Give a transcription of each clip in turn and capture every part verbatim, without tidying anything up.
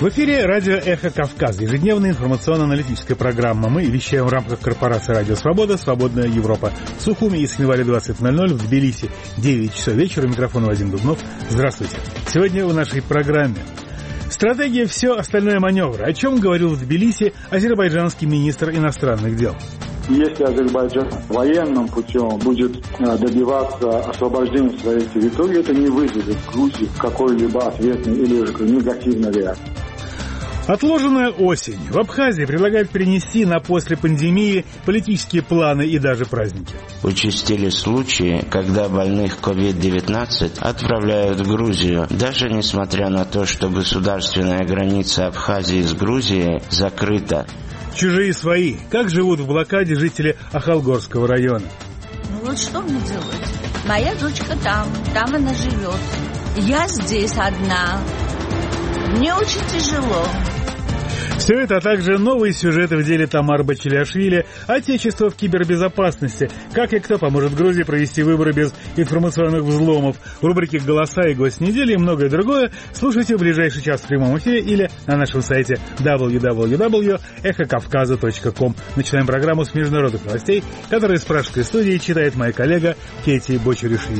В эфире радио «Эхо Кавказа», ежедневная информационно-аналитическая программа. Мы вещаем в рамках корпорации «Радио Свобода», «Свободная Европа». В Сухуми и Синевале двадцать ноль ноль, в Тбилиси девять часов вечера. Микрофон Вадим Дубнов. Здравствуйте. Сегодня в нашей программе стратегия «Все остальное маневр». О чем говорил в Тбилиси азербайджанский министр иностранных дел. Если Азербайджан военным путем будет добиваться освобождения своей территории, это не вызовет в Грузии какой-либо ответной или же негативной реакции. Отложенная осень. В Абхазии предлагают перенести на после пандемии политические планы и даже праздники. Участились случаи, когда больных ковид девятнадцать отправляют в Грузию, даже несмотря на то, что государственная граница Абхазии с Грузией закрыта. Чужие свои. Как живут в блокаде жители Ахалгорского района? Ну вот что мне делать? Моя дочка там, там она живет. Я здесь одна. Мне очень тяжело. Все это, а также новые сюжеты в деле Тамары Бачилашвили, отечество в кибербезопасности, как и кто поможет Грузии провести выборы без информационных взломов, в рубрике «Голоса» и «Гость недели» и многое другое слушайте в ближайший час в прямом эфире или на нашем сайте дабл ю дабл ю дабл ю точка эхо кавказа точка ком. Начинаем программу с международных новостей, которые из пражской студии читает моя коллега Кети Бочаришвили.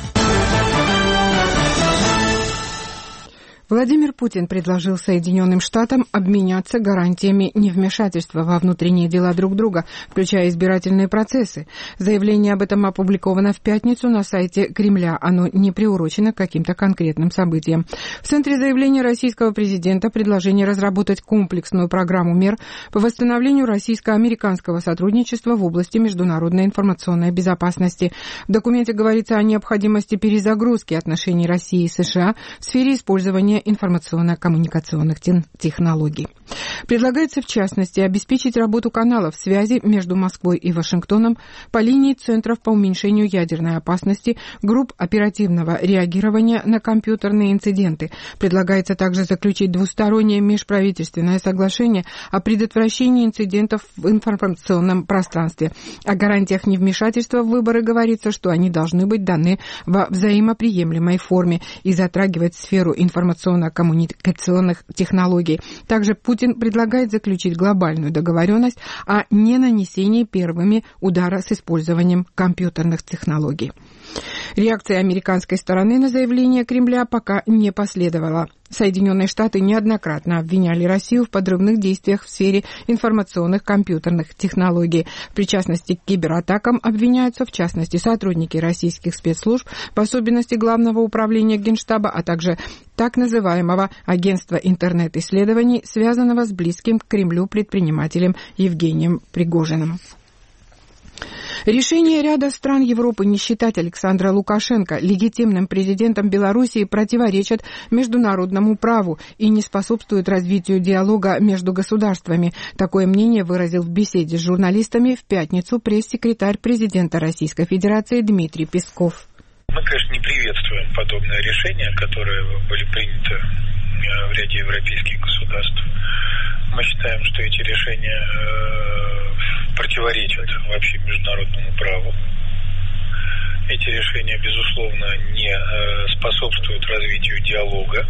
Владимир Путин предложил Соединенным Штатам обменяться гарантиями невмешательства во внутренние дела друг друга, включая избирательные процессы. Заявление об этом опубликовано в пятницу на сайте Кремля. Оно не приурочено к каким-то конкретным событиям. В центре заявления российского президента предложение разработать комплексную программу мер по восстановлению российско-американского сотрудничества в области международной информационной безопасности. В документе говорится о необходимости перезагрузки отношений России и США в сфере использования информационно-коммуникационных технологий. Предлагается, в частности, обеспечить работу каналов связи между Москвой и Вашингтоном по линии центров по уменьшению ядерной опасности, групп оперативного реагирования на компьютерные инциденты. Предлагается также заключить двустороннее межправительственное соглашение о предотвращении инцидентов в информационном пространстве. О гарантиях невмешательства в выборы говорится, что они должны быть даны во взаимоприемлемой форме и затрагивать сферу информационной коммуникационных технологий. Также Путин предлагает заключить глобальную договоренность о ненанесении первыми удара с использованием компьютерных технологий. Реакция американской стороны на заявление Кремля пока не последовала. Соединенные Штаты неоднократно обвиняли Россию в подрывных действиях в сфере информационных компьютерных технологий. В причастности к кибератакам обвиняются, в частности, сотрудники российских спецслужб, в особенности Главного управления Генштаба, а также так называемого агентства интернет-исследований, связанного с близким к Кремлю предпринимателем Евгением Пригожиным. Решение ряда стран Европы не считать Александра Лукашенко легитимным президентом Белоруссии противоречит международному праву и не способствует развитию диалога между государствами. Такое мнение выразил в беседе с журналистами в пятницу пресс-секретарь президента Российской Федерации Дмитрий Песков. Мы, конечно, не приветствуем подобные решения, которые были приняты в ряде европейских государств. Мы считаем, что эти решения противоречат вообще международному праву. Эти решения, безусловно, не способствуют развитию диалога.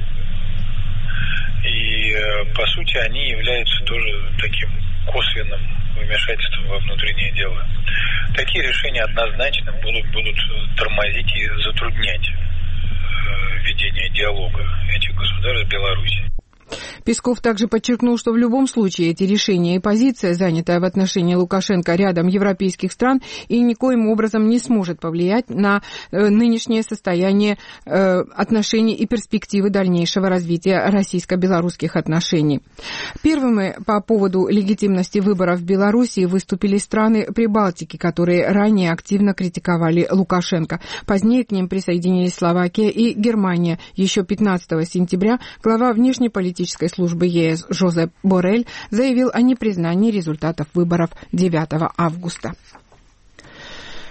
И, по сути, они являются тоже таким косвенным вмешательством во внутренние дела. Такие решения однозначно будут, будут тормозить и затруднять ведение диалога этих государств с Белоруссией. Песков также подчеркнул, что в любом случае эти решения и позиция, занятая в отношении Лукашенко рядом европейских стран, и никоим образом не сможет повлиять на э, нынешнее состояние э, отношений и перспективы дальнейшего развития российско-белорусских отношений. Первыми по поводу легитимности выборов в Белоруссии выступили страны Прибалтики, которые ранее активно критиковали Лукашенко. Позднее к ним присоединились Словакия и Германия. Еще пятнадцатого сентября глава внешнеполитической службы ЕС Жозеп Боррель заявил о непризнании результатов выборов девятого августа.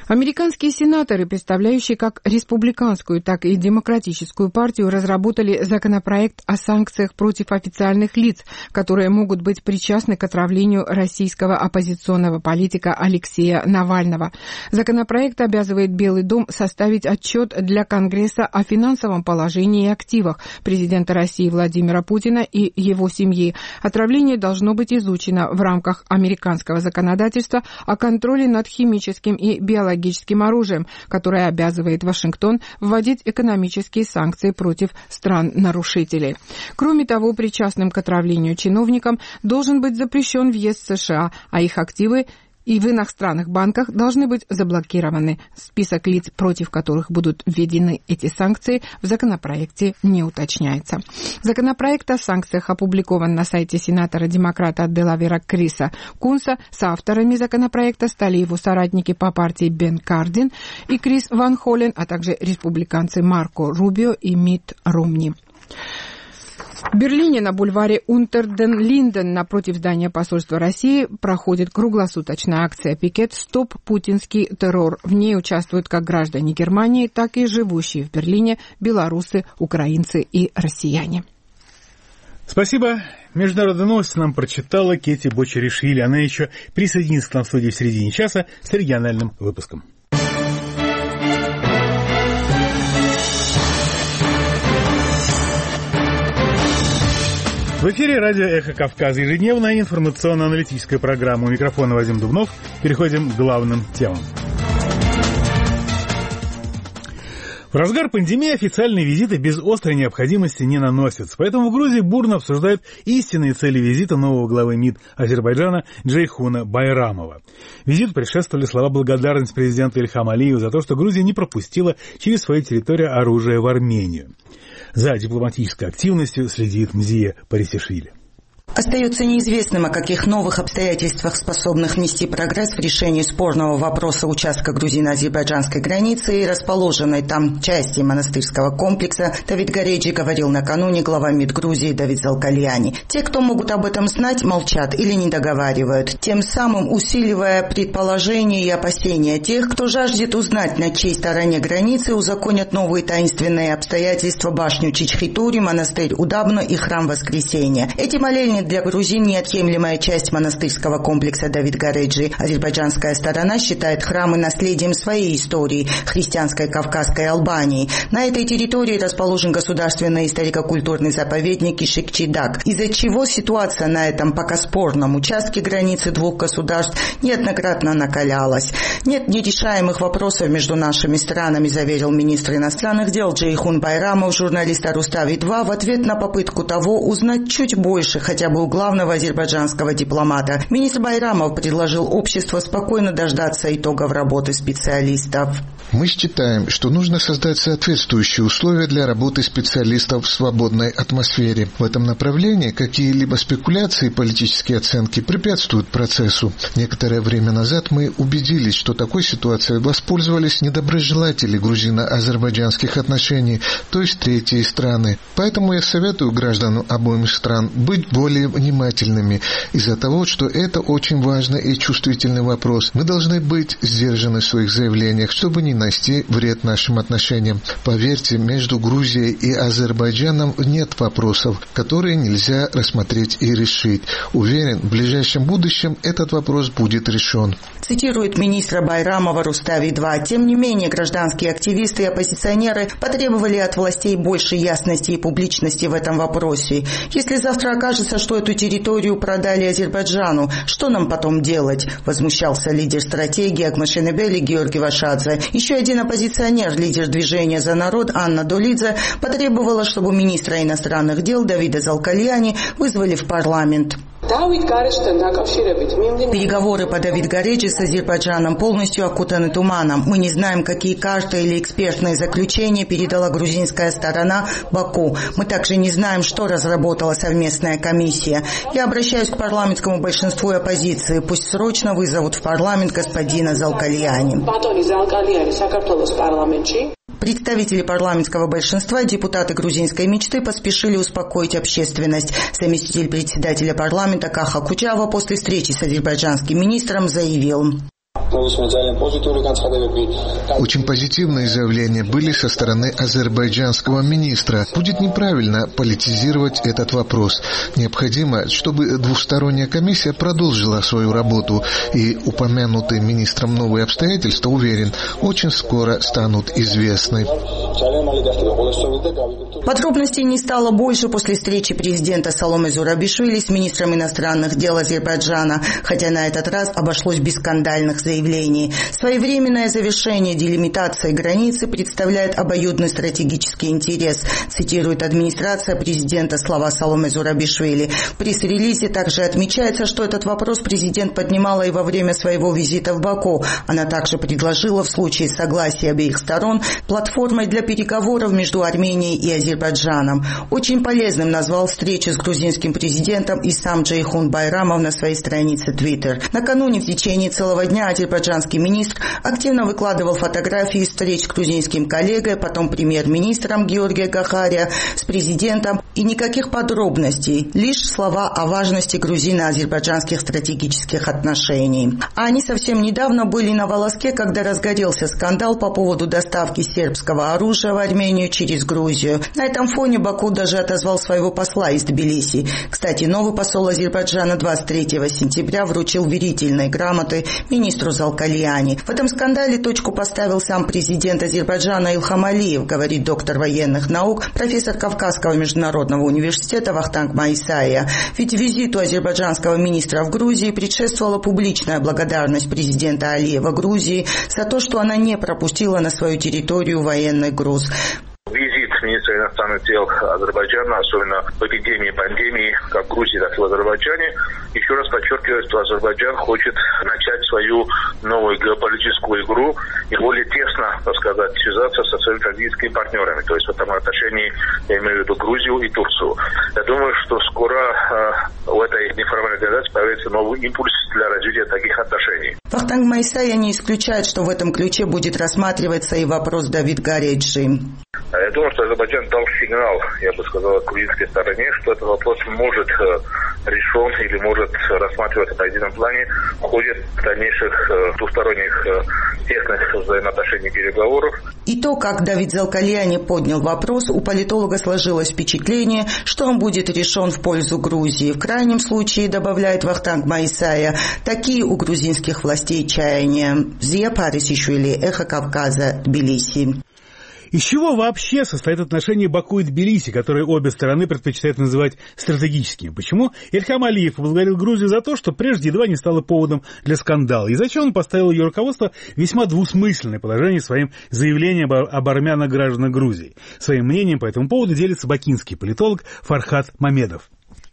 Американские сенаторы, представляющие как республиканскую, так и демократическую партию, разработали законопроект о санкциях против официальных лиц, которые могут быть причастны к отравлению российского оппозиционного политика Алексея Навального. Законопроект обязывает Белый дом составить отчет для Конгресса о финансовом положении и активах президента России Владимира Путина и его семьи. Отравление должно быть изучено в рамках американского законодательства о контроле над химическим и биологическим оружием, которое обязывает Вашингтон вводить экономические санкции против стран-нарушителей. Кроме того, причастным к отравлению чиновникам должен быть запрещен въезд в США, а их активы и в иностранных банках должны быть заблокированы. Список лиц, против которых будут введены эти санкции, в законопроекте не уточняется. Законопроект о санкциях опубликован на сайте сенатора-демократа от Делавера Криса Кунса. Соавторами законопроекта стали его соратники по партии Бен Кардин и Крис Ван Холлен, а также республиканцы Марко Рубио и Митт Ромни. В Берлине на бульваре Унтер-ден-Линден напротив здания посольства России проходит круглосуточная акция «Пикет. Стоп путинский террор». В ней участвуют как граждане Германии, так и живущие в Берлине белорусы, украинцы и россияне. Спасибо. Международные новости нам прочитала Кетти Бочаришвили. Она еще присоединится к нам в студии в середине часа с региональным выпуском. В эфире радио «Эхо Кавказа». Ежедневная информационно-аналитическая программа. У микрофона Вадим Дубнов. Переходим к главным темам. В разгар пандемии официальные визиты без острой необходимости не наносятся. Поэтому в Грузии бурно обсуждают истинные цели визита нового главы МИД Азербайджана Джейхуна Байрамова. Визиту предшествовали слова благодарности президента Ильхама Алиева за то, что Грузия не пропустила через свою территорию оружие в Армению. За дипломатической активностью следит Мзия Парисишвили. Остается неизвестным, о каких новых обстоятельствах, способных внести прогресс в решении спорного вопроса участка грузино-азербайджанской границы и расположенной там части монастырского комплекса, Давид Гареджи говорил накануне глава МИД Грузии Давид Залкальяни. Те, кто могут об этом знать, молчат или не договаривают, тем самым усиливая предположения и опасения тех, кто жаждет узнать, на чьей стороне границы узаконят новые таинственные обстоятельства башню Чичхитури, монастырь Удабно и храм Воскресения. Эти моления для грузин неотъемлемая часть монастырского комплекса Давид Гареджи. Азербайджанская сторона считает храмы наследием своей истории, христианской Кавказской Албании. На этой территории расположен государственный историко-культурный заповедник Ишик-Чидак, из-за чего ситуация на этом пока спорном участке границы двух государств неоднократно накалялась. Нет нерешаемых вопросов между нашими странами, заверил министр иностранных дел Джейхун Байрамов журналиста Рустави-два в ответ на попытку того узнать чуть больше, хотя бы у главного азербайджанского дипломата. Министр Байрамов предложил обществу спокойно дождаться итогов работы специалистов. Мы считаем, что нужно создать соответствующие условия для работы специалистов в свободной атмосфере. В этом направлении какие-либо спекуляции и политические оценки препятствуют процессу. Некоторое время назад мы убедились, что такой ситуацией воспользовались недоброжелатели грузино-азербайджанских отношений, то есть третьи страны. Поэтому я советую гражданам обоих стран быть более внимательными из-за того, что это очень важный и чувствительный вопрос. Мы должны быть сдержаны в своих заявлениях, чтобы не нанести вред нашим отношениям. Поверьте, между Грузией и Азербайджаном нет вопросов, которые нельзя рассмотреть и решить. Уверен, в ближайшем будущем этот вопрос будет решен. Цитирует министра Байрамова Рустави-два. Тем не менее, гражданские активисты и оппозиционеры потребовали от властей больше ясности и публичности в этом вопросе. Если завтра окажется, что эту территорию продали Азербайджану, что нам потом делать? Возмущался лидер стратегии Агмашенебели Георгий Вашадзе. Еще один оппозиционер, лидер движения «За народ» Анна Долидзе, потребовала, чтобы министра иностранных дел Давида Залкальяни вызвали в парламент. Переговоры по Давид Гареджи с Азербайджаном полностью окутаны туманом. Мы не знаем, какие карты или экспертные заключения передала грузинская сторона Баку. Мы также не знаем, что разработала совместная комиссия. Я обращаюсь к парламентскому большинству и оппозиции. Пусть срочно вызовут в парламент господина Залкальяни. Представители парламентского большинства, депутаты грузинской мечты, поспешили успокоить общественность. Заместитель председателя парламента Каха Кучава после встречи с азербайджанским министром заявил: Очень позитивные заявления были со стороны азербайджанского министра. Будет неправильно политизировать этот вопрос. Необходимо, чтобы двусторонняя комиссия продолжила свою работу, и упомянутые министром новые обстоятельства, уверен, очень скоро станут известны. Подробностей не стало больше после встречи президента Саломе Зурабишвили с министром иностранных дел Азербайджана, хотя на этот раз обошлось без скандальных заявлений. Своевременное завершение делимитации границы представляет обоюдный стратегический интерес, цитирует администрация президента слова Саломе Зурабишвили. В пресс-релизе также отмечается, что этот вопрос президент поднимала и во время своего визита в Баку. Она также предложила в случае согласия обеих сторон платформой для переговоров между Арменией и Азербайджаном. Очень полезным назвал встречу с грузинским президентом и сам Джейхун Байрамов на своей странице Twitter. Накануне в течение целого дня азербайджанский министр активно выкладывал фотографии встреч с грузинским коллегой, потом премьер-министром Георгия Гахария, с президентом, и никаких подробностей, лишь слова о важности грузино-азербайджанских стратегических отношений. А они совсем недавно были на волоске, когда разгорелся скандал по поводу доставки сербского оружия в Армению через Грузию. На этом фоне Баку даже отозвал своего посла из Тбилиси. Кстати, новый посол Азербайджана двадцать третьего сентября вручил верительные грамоты министру Залкалияни. В этом скандале точку поставил сам президент Азербайджана Илхам Алиев, говорит доктор военных наук, профессор Кавказского международного университета Вахтанг Майсая. Ведь визиту азербайджанского министра в Грузии предшествовала публичная благодарность президента Алиева Грузии за то, что она не пропустила на свою территорию военный груз. Министра иностранных дел Азербайджана, особенно в эпидемии, пандемии, как в Грузии, так и в Азербайджане, еще раз подчеркивает, что Азербайджан хочет начать свою новую геополитическую игру и более тесно, так сказать, связаться со своими стратегическими партнерами. То есть в этом отношении я имею в виду Грузию и Турцию. Я думаю, что скоро э, у этой неформальной организации появится новый импульс для развития таких отношений. Вахтанг Майсая не исключает, что в этом ключе будет рассматриваться и вопрос Давид Гареджи. Я думаю, что Азербайджан дал сигнал, я бы сказал, грузинской стороне, что этот вопрос может э, решен или может рассматриваться на едином плане в ходе дальнейших э, двусторонних э, тесных взаимоотношений переговоров. И то, как Давид Залкалияни поднял вопрос, у политолога сложилось впечатление, что он будет решен в пользу Грузии. В крайнем случае, добавляет Вахтанг Майсая, такие у грузинских властей чаяния. Зия Парисишвили, Эхо Кавказа, Тбилиси. Из чего вообще состоят отношения Баку и Тбилиси, которые обе стороны предпочитают называть стратегическими? Почему Ильхам Алиев поблагодарил Грузию за то, что прежде едва не стало поводом для скандала? И зачем он поставил ее руководство в весьма двусмысленное положение своим заявлением об армянах гражданах Грузии? Своим мнением по этому поводу делится бакинский политолог Фархад Мамедов.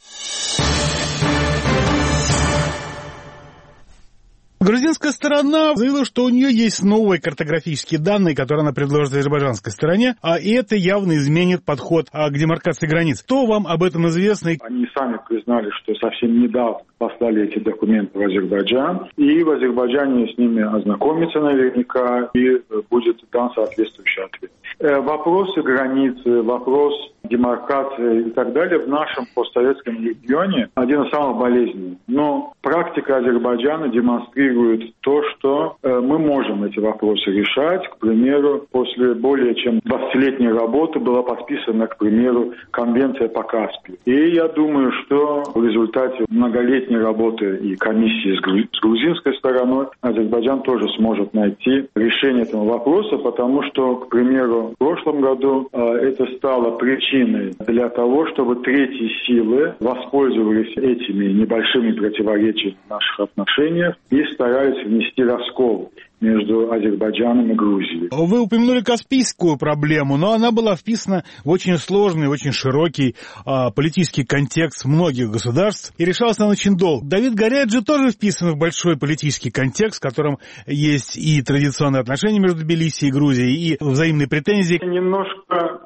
Грузинская сторона заявила, что у нее есть новые картографические данные, которые она предложит азербайджанской стороне, а и это явно изменит подход к демаркации границ. Что вам об этом известно? Они сами признали, что совсем недавно послали эти документы в Азербайджан, и в Азербайджане с ними ознакомиться наверняка, и будет дан соответствующий ответ. Вопросы границы, вопрос демаркации и так далее в нашем постсоветском регионе один из самых болезненных. Но практика Азербайджана демонстрирует то, что мы можем эти вопросы решать. К примеру, после более чем двадцатилетней работы была подписана, к примеру, конвенция по Каспию. И я думаю, что в результате многолетней работы и комиссии с грузинской стороной Азербайджан тоже сможет найти решение этого вопроса, потому что, к примеру, в прошлом году это стало причиной для того, чтобы третьи силы воспользовались этими небольшими противоречиями в наших отношениях и старались внести раскол между Азербайджаном и Грузией. Вы упомянули каспийскую проблему, но она была вписана в очень сложный, очень широкий а, политический контекст многих государств, и решалась она очень долго. Давид Гареджи тоже вписан в большой политический контекст, в котором есть и традиционные отношения между Тбилиси и Грузией, и взаимные претензии. Немножко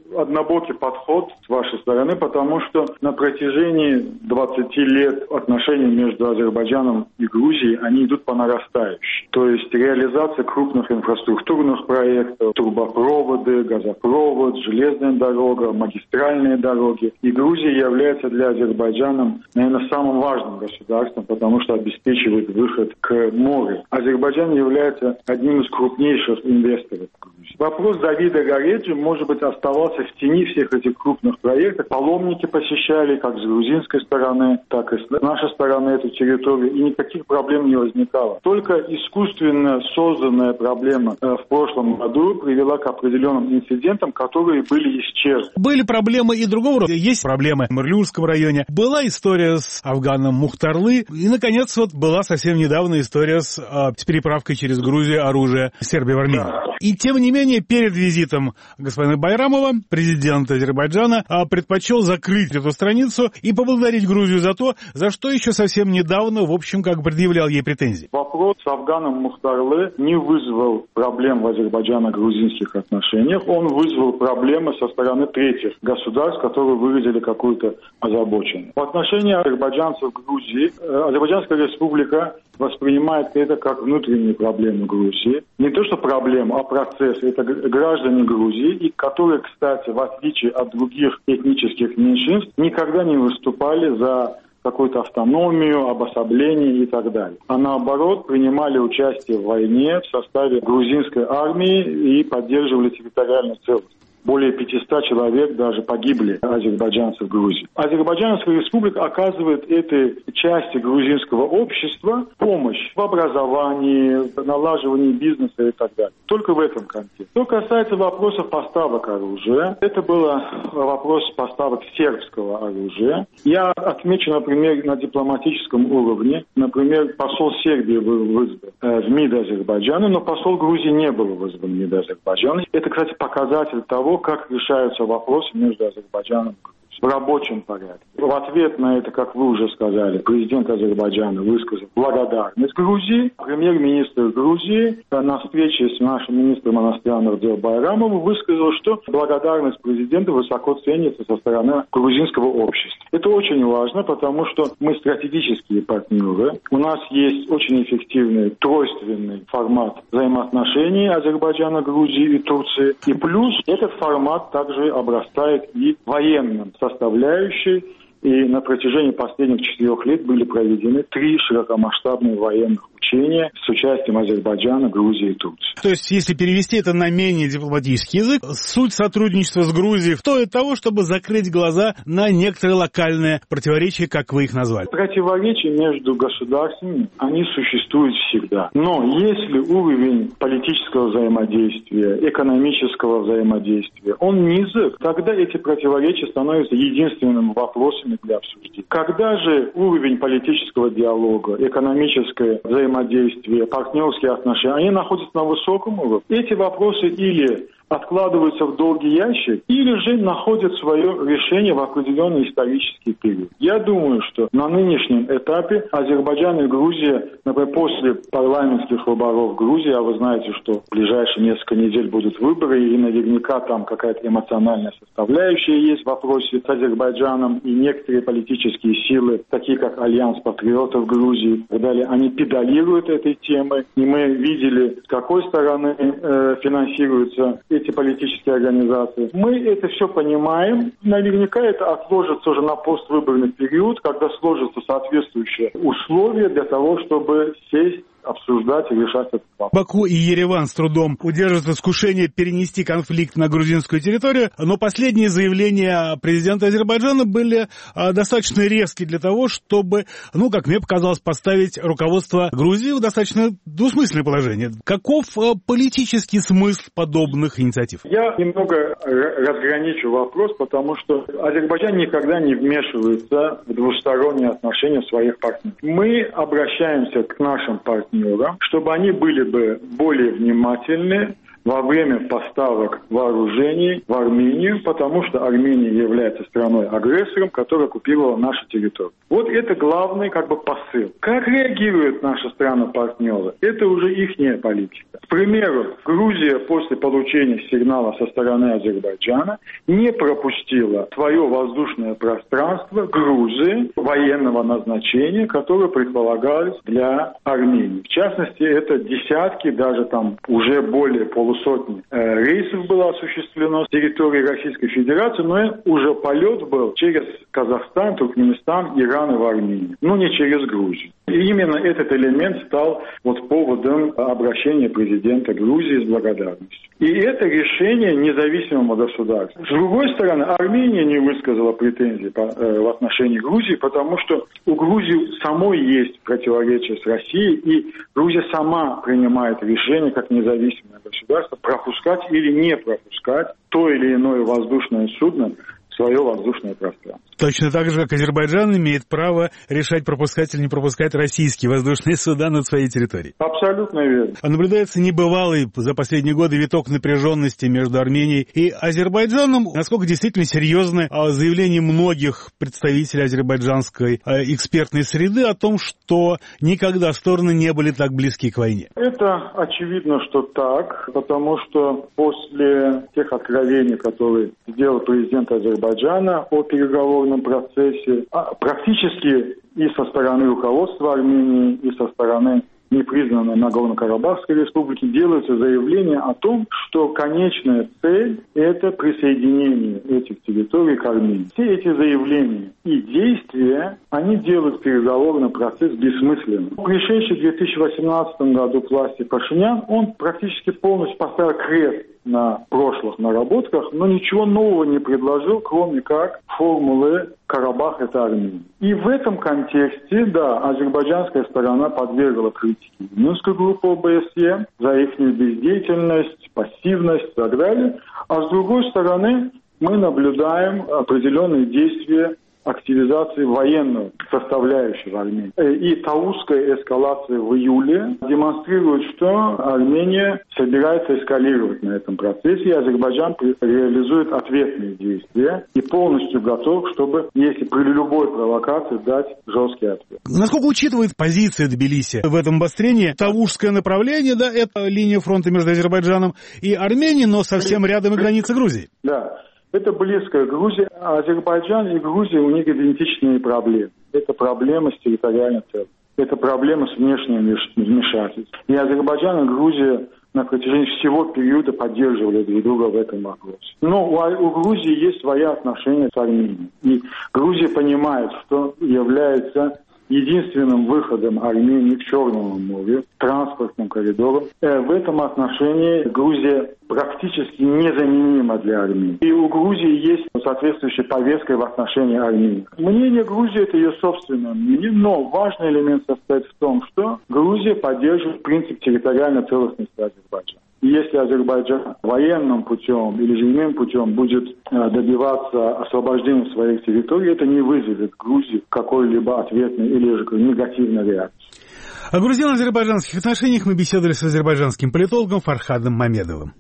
однобокий подход с вашей стороны, потому что на протяжении двадцати лет отношения между Азербайджаном и Грузией, они идут по нарастающей. То есть реализация крупных инфраструктурных проектов, трубопроводы, газопровод, железная дорога, магистральные дороги. И Грузия является для Азербайджана, наверное, самым важным государством, потому что обеспечивает выход к морю. Азербайджан является одним из крупнейших инвесторов в Грузии. Вопрос Давида Гореджи, может быть, оставался в тени всех этих крупных проектов. Паломники посещали как с грузинской стороны, так и с нашей стороны эту территорию, и никаких проблем не возникало. Только искусственно созданная проблема э, в прошлом году привела к определенным инцидентам, которые были исчерпаны. Были проблемы и другого рода. Есть проблемы в Мырлюрском районе. Была история с Афганом Мухтарлы. И, наконец, вот была совсем недавно история с, э, с переправкой через Грузию оружия Сербии в Армению. Да. И, тем не менее, перед визитом господина Байрамова президент Азербайджана предпочел закрыть эту страницу и поблагодарить Грузию за то, за что еще совсем недавно, в общем, как предъявлял ей претензии. Вопрос с Афганом Мухтарлы не вызвал проблем в азербайджано-грузинских отношениях. Он вызвал проблемы со стороны третьих государств, которые выразили какую-то озабоченность. В отношении азербайджанцев Грузии, Азербайджанская республика воспринимает это как внутреннюю проблему Грузии. Не то что проблему, а процесс. Это граждане Грузии, и которые, кстати, в отличие от других этнических меньшинств, никогда не выступали за какую-то автономию, обособление и так далее. А наоборот, принимали участие в войне в составе грузинской армии и поддерживали территориальную целостность. Более пятисот человек даже погибли, азербайджанцев в Грузии. Азербайджанская республика оказывает этой части грузинского общества помощь в образовании, в налаживании бизнеса и так далее. Только в этом контексте. Что касается вопросов поставок оружия, это был вопрос поставок сербского оружия. Я отмечу, например, на дипломатическом уровне, например, посол Сербии был вызван в МИД Азербайджана, но посол Грузии не был вызван в МИД Азербайджана. Это, кстати, показатель того, как решаются вопросы между Азербайджаном и Грузией. В рабочем порядке. В ответ на это, как вы уже сказали, президент Азербайджана высказал благодарность Грузии. Премьер-министр Грузии на встрече с нашим министром иностранных дел Байрамовым высказал, что благодарность президента высоко ценится со стороны грузинского общества. Это очень важно, потому что мы стратегические партнеры. У нас есть очень эффективный тройственный формат взаимоотношений Азербайджана, Грузии и Турции. И плюс этот формат также обрастает и военным составляющей, и на протяжении последних четырех лет были проведены три широкомасштабные военных учения с участием Азербайджана, Грузии и Турции. То есть, если перевести это на менее дипломатический язык, суть сотрудничества с Грузией стоит того, чтобы закрыть глаза на некоторые локальные противоречия, как вы их назвали. Противоречия между государствами, они существуют всегда. Но если уровень политического взаимодействия, экономического взаимодействия, он низок, тогда эти противоречия становятся единственным вопросом для обсуждения. Когда же уровень политического диалога, экономическое взаимодействие, партнерские отношения, они находятся на высоком уровне, эти вопросы или откладываются в долгий ящик, или же находят свое решение в определенный исторический период. Я думаю, что на нынешнем этапе Азербайджан и Грузия, например, после парламентских выборов в Грузии, а вы знаете, что в ближайшие несколько недель будут выборы, и наверняка там какая-то эмоциональная составляющая есть в вопросе с Азербайджаном, и некоторые политические силы, такие как Альянс патриотов Грузии и так далее, они педалируют этой темой, и мы видели, с какой стороны э, финансируются эти политические организации. Мы это все понимаем. Наверняка это отложится уже на поствыборный период, когда сложатся соответствующие условия для того, чтобы сесть, обсуждать и решать этот вопрос. Баку и Ереван с трудом удерживают искушение перенести конфликт на грузинскую территорию, но последние заявления президента Азербайджана были а, достаточно резкие для того, чтобы, ну, как мне показалось, поставить руководство Грузии в достаточно двусмысленное положение. Каков а, политический смысл подобных инициатив? Я немного разграничу вопрос, потому что Азербайджан никогда не вмешивается в двусторонние отношения своих партнеров. Мы обращаемся к нашим партнерам, чтобы они были бы более внимательны в во время поставок вооружений в Армению, потому что Армения является страной-агрессором, которая оккупировала нашу территорию. Вот это главный как бы посыл. Как реагируют наши страны-партнеры? Это уже ихняя политика. К примеру, Грузия после получения сигнала со стороны Азербайджана не пропустила свое воздушное пространство Грузии военного назначения, которое предполагалось для Армении. В частности, это десятки, даже там уже более полусотни э, рейсов было осуществлено с территории Российской Федерации, но уже полет был через Казахстан, Туркменистан, Иран и в Армению, но не через Грузию. И именно этот элемент стал вот поводом обращения президента Грузии с благодарностью. И это решение независимого государства. С другой стороны, Армения не высказала претензий по, э, в отношении Грузии, потому что у Грузии самой есть противоречие с Россией, и Грузия сама принимает решение, как независимое государство, пропускать или не пропускать то или иное воздушное судно в свое воздушное пространство. Точно так же, как Азербайджан имеет право решать, пропускать или не пропускать российские воздушные суда над своей территорией. Абсолютно верно. Наблюдается небывалый за последние годы виток напряженности между Арменией и Азербайджаном. Насколько действительно серьезны заявления многих представителей азербайджанской экспертной среды о том, что никогда стороны не были так близки к войне? Это очевидно, что так, потому что после тех откровений, которые сделал президент Азербайджана о переговорном процессе, практически и со стороны руководства Армении, и со стороны непризнанной Нагорно-Карабахской республики делаются заявления о том, что конечная цель – это присоединение этих территорий к Армении. Все эти заявления и действия, они делают переговорный процесс бессмысленным. Пришедший в две тысячи восемнадцатом году к власти Пашинян, он практически полностью поставил крест на прошлых наработках, но ничего нового не предложил, кроме как формулы «Карабах – это Армения». И в этом контексте, да, азербайджанская сторона подвергла критике Минскую группу ОБСЕ за их бездеятельность, пассивность и так далее. А с другой стороны, мы наблюдаем определенные действия активизации военной составляющей в Армении. И таузская эскалация в июле демонстрирует, что Армения собирается эскалировать на этом процессе, и Азербайджан реализует ответные действия и полностью готов, чтобы, если при любой провокации, дать жесткий ответ. Насколько учитывает позиция Тбилиси в этом обострении? Таузское направление, да, это линия фронта между Азербайджаном и Арменией, но совсем рядом и граница Грузии. Да. Это близкая Грузия. Азербайджан и Грузия, у них идентичные проблемы. Это проблема с территориальной целостью. Это проблема с внешним вмешательством. И Азербайджан и Грузия на протяжении всего периода поддерживали друг друга в этом вопросе. Но у, у Грузии есть свои отношения с Арменией. И Грузия понимает, что является единственным выходом Армении к Черному морю, транспортным коридором. В этом отношении Грузия практически незаменима для Армении. И у Грузии есть соответствующая повестка в отношении Армении. Мнение Грузии – это ее собственное мнение, но важный элемент состоит в том, что Грузия поддерживает принцип территориальной целостности Азербайджана. И если Азербайджан военным путем или земным путем будет добиваться освобождения своих территорий, это не вызовет Грузии какой-либо ответной или же негативной реакции. О грузино-азербайджанских отношениях мы беседовали с азербайджанским политологом Фархадом Мамедовым.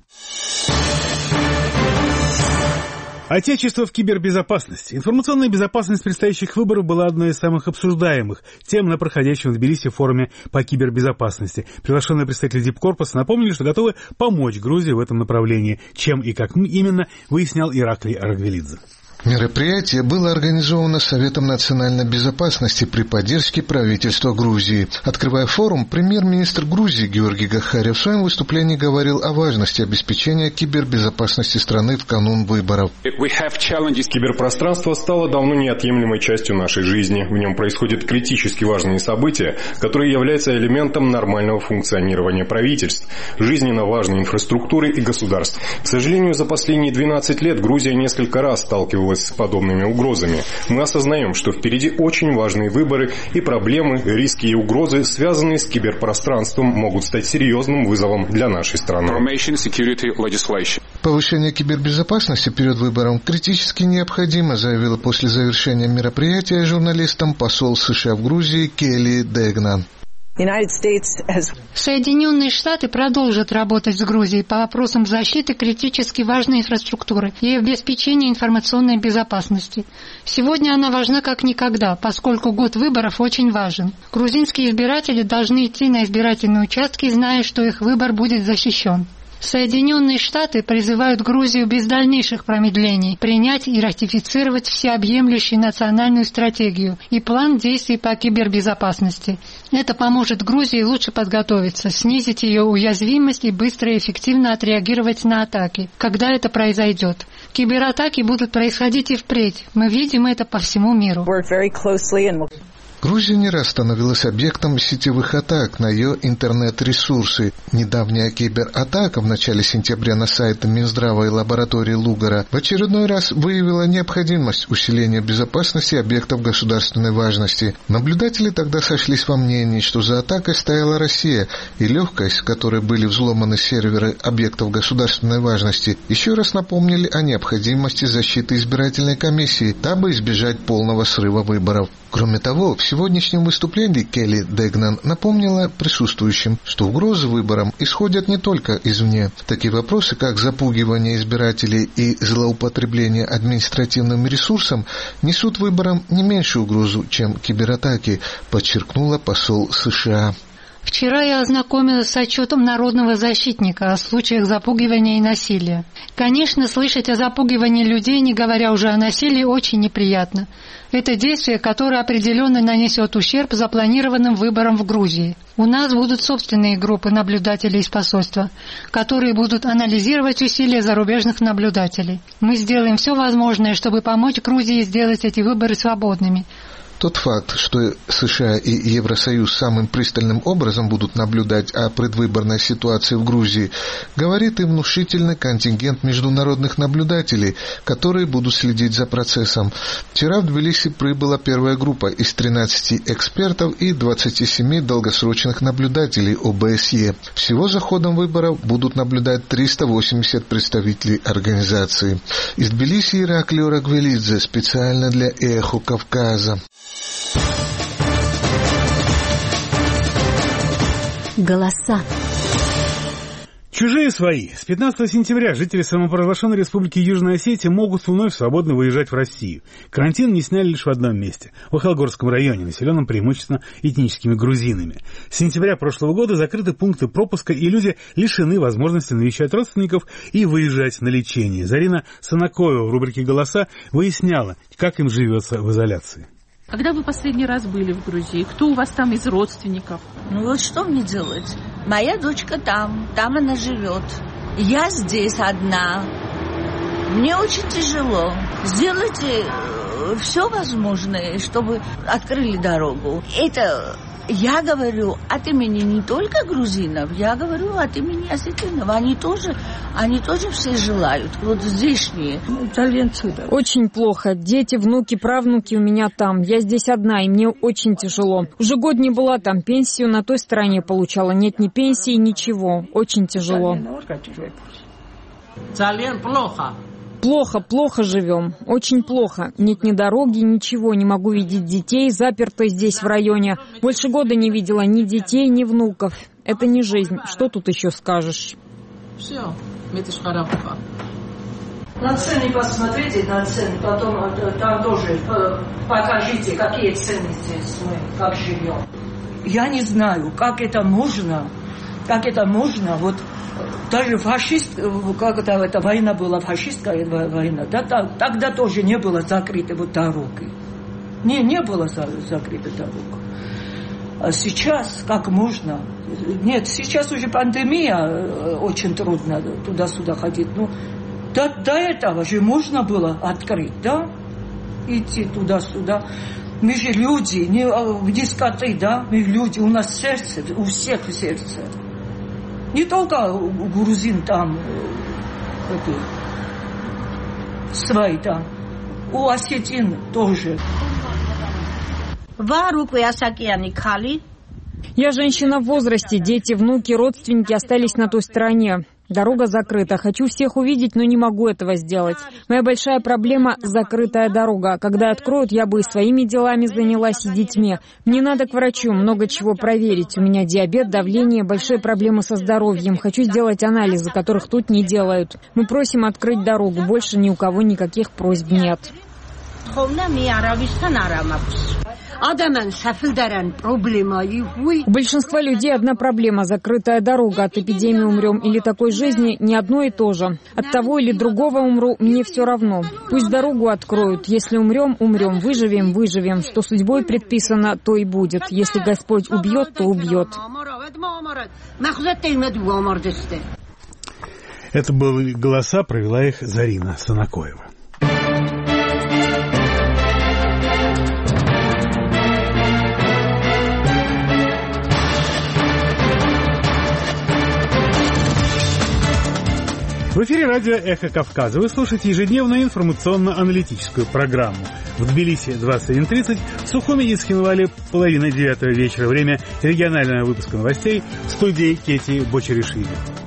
Отечество в кибербезопасности. Информационная безопасность предстоящих выборов была одной из самых обсуждаемых тем на проходящем в Тбилиси форуме по кибербезопасности. Приглашенные представители Дипкорпуса напомнили, что готовы помочь Грузии в этом направлении. Чем и как именно, выяснял Ираклий Арагвелидзе. Мероприятие было организовано Советом национальной безопасности при поддержке правительства Грузии. Открывая форум, премьер-министр Грузии Георгий Гахарев в своем выступлении говорил о важности обеспечения кибербезопасности страны в канун выборов. Киберпространство стало давно неотъемлемой частью нашей жизни. В нем происходят критически важные события, которые являются элементом нормального функционирования правительств, жизненно важной инфраструктуры и государств. К сожалению, за последние двенадцать лет Грузия несколько раз сталкивалась с подобными угрозами. Мы осознаем, что впереди очень важные выборы, и проблемы, риски и угрозы, связанные с киберпространством, могут стать серьезным вызовом для нашей страны. Повышение кибербезопасности перед выбором критически необходимо, заявила после завершения мероприятия журналистам посол США в Грузии Келли Дегнан. Соединенные Штаты продолжат работать с Грузией по вопросам защиты критически важной инфраструктуры и обеспечения информационной безопасности. Сегодня она важна как никогда, поскольку год выборов очень важен. Грузинские избиратели должны идти на избирательные участки, зная, что их выбор будет защищен. Соединенные Штаты призывают Грузию без дальнейших промедлений принять и ратифицировать всеобъемлющую национальную стратегию и план действий по кибербезопасности. Это поможет Грузии лучше подготовиться, снизить ее уязвимость и быстро и эффективно отреагировать на атаки, когда это произойдет. Кибератаки будут происходить и впредь. Мы видим это по всему миру. Грузия не раз становилась объектом сетевых атак на ее интернет-ресурсы. Недавняя кибератака в начале сентября на сайты Минздрава и лаборатории Лугара в очередной раз выявила необходимость усиления безопасности объектов государственной важности. Наблюдатели тогда сошлись во мнении, что за атакой стояла Россия, и легкость, с которой были взломаны серверы объектов государственной важности, еще раз напомнили о необходимости защиты избирательной комиссии, дабы избежать полного срыва выборов. Кроме того, в сегодняшнем выступлении Келли Дегнан напомнила присутствующим, что угрозы выборам исходят не только извне. Такие вопросы, как запугивание избирателей и злоупотребление административным ресурсом, несут выборам не меньшую угрозу, чем кибератаки, подчеркнула посол США. Вчера я ознакомилась с отчетом народного защитника о случаях запугивания и насилия. Конечно, слышать о запугивании людей, не говоря уже о насилии, очень неприятно. Это действие, которое определенно нанесет ущерб запланированным выборам в Грузии. У нас будут собственные группы наблюдателей из посольства, которые будут анализировать усилия зарубежных наблюдателей. Мы сделаем все возможное, чтобы помочь Грузии сделать эти выборы свободными. Тот факт, что США и Евросоюз самым пристальным образом будут наблюдать о предвыборной ситуации в Грузии, говорит и внушительный контингент международных наблюдателей, которые будут следить за процессом. Вчера в Тбилиси прибыла первая группа из тринадцати экспертов и двадцати семи долгосрочных наблюдателей о бэ эс е. Всего за ходом выборов будут наблюдать триста восемьдесят представителей организации. Из Тбилиси Ираклий Орагвелидзе специально для «Эхо Кавказа». Голоса. Чужие свои. С пятнадцатого сентября жители самопровозглашенной республики Южная Осетия могут вновь свободно выезжать в Россию. Карантин не сняли лишь в одном месте – в Охалгорском районе, населенном преимущественно этническими грузинами. С сентября прошлого года закрыты пункты пропуска, и люди лишены возможности навещать родственников и выезжать на лечение. Зарина Санакоева в рубрике «Голоса» выясняла, как им живется в изоляции. Когда вы последний раз были в Грузии? Кто у вас там из родственников? Ну вот что мне делать? Моя дочка там, там она живет. Я здесь одна. Мне очень тяжело. Сделайте все возможное, чтобы открыли дорогу. Это я говорю от имени не только грузинов, я говорю от имени осетинов. Они тоже, они тоже все желают. Вот здешние. Очень плохо. Дети, внуки, правнуки у меня там. Я здесь одна, и мне очень тяжело. Уже год не была там, пенсию на той стороне получала. Нет ни пенсии, ничего. Очень тяжело. Плохо. Плохо, плохо живем. Очень плохо. Нет ни дороги, ничего. Не могу видеть детей, заперты здесь в районе. Больше года не видела ни детей, ни внуков. Это не жизнь. Что тут еще скажешь? Все. На цены посмотрите, на цены. Потом там тоже покажите, какие цены здесь мы, как живем. Я не знаю, как это можно, как это можно, вот даже фашист, как это, это война была, фашистская война, да, тогда тоже не было закрытой вот дороги. Не, не было закрытой дороги. А сейчас как можно? Нет, сейчас уже пандемия, очень трудно туда-сюда ходить. Ну, до, до этого же можно было открыть, да? Идти туда-сюда. Мы же люди, не, не скоты, да? Мы люди, у нас сердце, у всех сердце. Не только у грузин там, это, свои там, у осетин тоже. Я женщина в возрасте, дети, внуки, родственники остались на той стороне. Дорога закрыта. Хочу всех увидеть, но не могу этого сделать. Моя большая проблема – закрытая дорога. Когда откроют, я бы и своими делами занялась, и детьми. Мне надо к врачу, много чего проверить. У меня диабет, давление, большие проблемы со здоровьем. Хочу сделать анализы, которых тут не делают. Мы просим открыть дорогу. Больше ни у кого никаких просьб нет. У большинства людей одна проблема – закрытая дорога. От эпидемии умрем или такой жизни – не одно и то же. От того или другого умру – мне все равно. Пусть дорогу откроют. Если умрем – умрем. Выживем – выживем. Что судьбой предписано, то и будет. Если Господь убьет, то убьет. Это были голоса, провела их Зарина Санакоева. В эфире радио «Эхо Кавказа». Вы слушаете ежедневную информационно-аналитическую программу. В Тбилиси двадцать один тридцать, в Сухуми и Схинвале половина девятого вечера. Время регионального выпуска новостей в студии Кети Бочеришвили.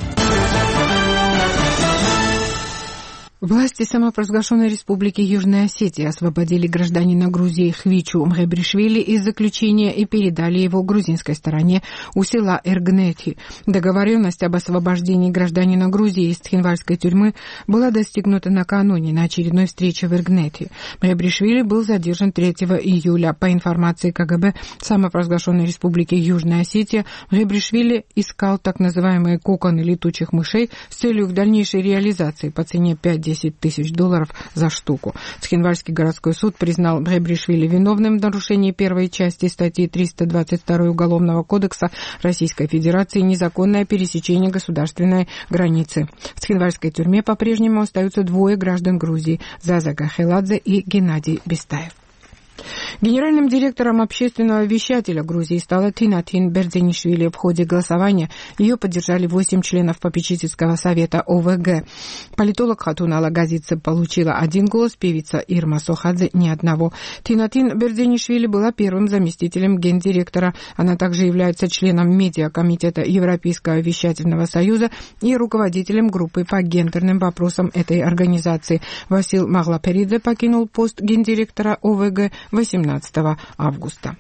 Власти самопровозглашенной республики Южная Осетия освободили гражданина Грузии Хвичу Мхебришвили из заключения и передали его грузинской стороне у села Эргнети. Договоренность об освобождении гражданина Грузии из Тхинвальской тюрьмы была достигнута накануне на очередной встрече в Эргнети. Мхебришвили был задержан третьего июля. По информации КГБ самопровозглашенной республики Южная Осетия, Мхебришвили искал так называемые коконы летучих мышей с целью их дальнейшей реализации по цене пять-десять тысяч долларов за штуку. Цхинвальский городской суд признал Мхебришвили виновным в нарушении первой части статьи триста двадцать два Уголовного кодекса Российской Федерации «Незаконное пересечение государственной границы». В Цхинвальской тюрьме по-прежнему остаются двое граждан Грузии – Заза Гахеладзе и Геннадий Бестаев. Генеральным директором общественного вещателя Грузии стала Тинатин Бердзенишвили. В ходе голосования ее поддержали восемь членов попечительского совета ОВГ. Политолог Хатуна Алагазидзе получила один голос, певица Ирма Сохадзе – ни одного. Тинатин Бердзенишвили была первым заместителем гендиректора. Она также является членом медиакомитета Европейского вещательного союза и руководителем группы по гендерным вопросам этой организации. Васил Маглаперидзе покинул пост гендиректора ОВГ восемнадцатого августа.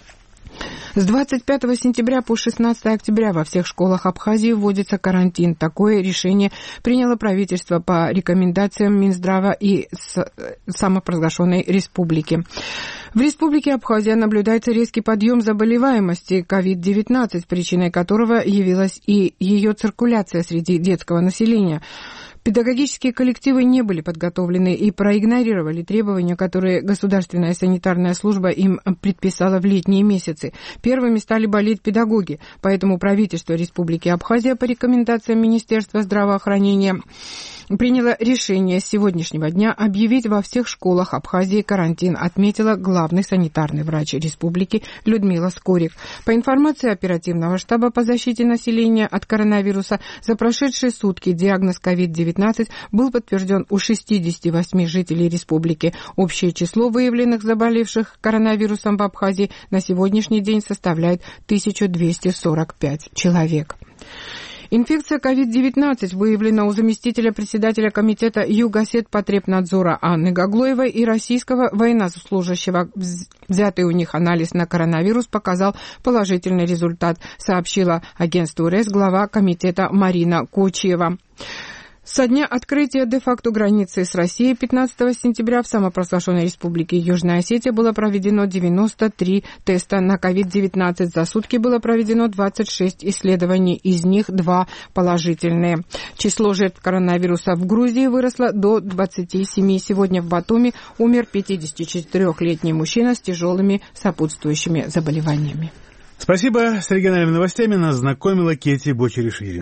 С двадцать пятого сентября по шестнадцатое октября во всех школах Абхазии вводится карантин. Такое решение приняло правительство по рекомендациям Минздрава и самопровозглашенной республики. В республике Абхазия наблюдается резкий подъем заболеваемости ковид девятнадцать, причиной которого явилась и ее циркуляция среди детского населения. Педагогические коллективы не были подготовлены и проигнорировали требования, которые государственная санитарная служба им предписала в летние месяцы. Первыми стали болеть педагоги, поэтому правительство Республики Абхазия по рекомендациям Министерства здравоохранения приняло решение с сегодняшнего дня объявить во всех школах Абхазии карантин, отметила главный санитарный врач республики Людмила Скорик. По информации оперативного штаба по защите населения от коронавируса, за прошедшие сутки диагноз ковид девятнадцать был подтвержден у шестидесяти восьми жителей республики. Общее число выявленных заболевших коронавирусом в Абхазии на сегодняшний день составляет тысячу двести сорок пять человек. Инфекция ковид девятнадцать выявлена у заместителя председателя комитета Югосетпотребнадзора Анны Гаглоевой и российского военнослужащего. Взятый у них анализ на коронавирус показал положительный результат, сообщила агентству РЭС глава комитета Марина Кучева. Со дня открытия де-факто границы с Россией пятнадцатого сентября в самопровозглашенной республике Южная Осетия было проведено девяносто три теста на ковид девятнадцать. За сутки было проведено двадцать шесть исследований, из них два положительные. Число жертв коронавируса в Грузии выросло до двадцати семи. Сегодня в Батуми умер пятидесятичетырёхлетний мужчина с тяжелыми сопутствующими заболеваниями. Спасибо. С региональными новостями нас знакомила Кети Бочеришвили.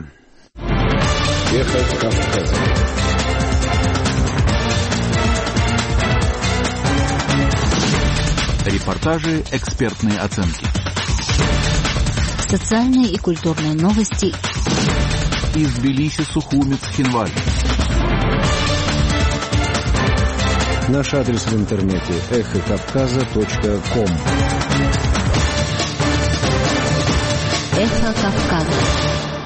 Эхо Кавказа. Репортажи, экспертные оценки. Социальные и культурные новости. Из Тбилиси, Сухуми, Цхинваль. Наш адрес в интернете эхо кавказа точка ком. Эхо Кавказа.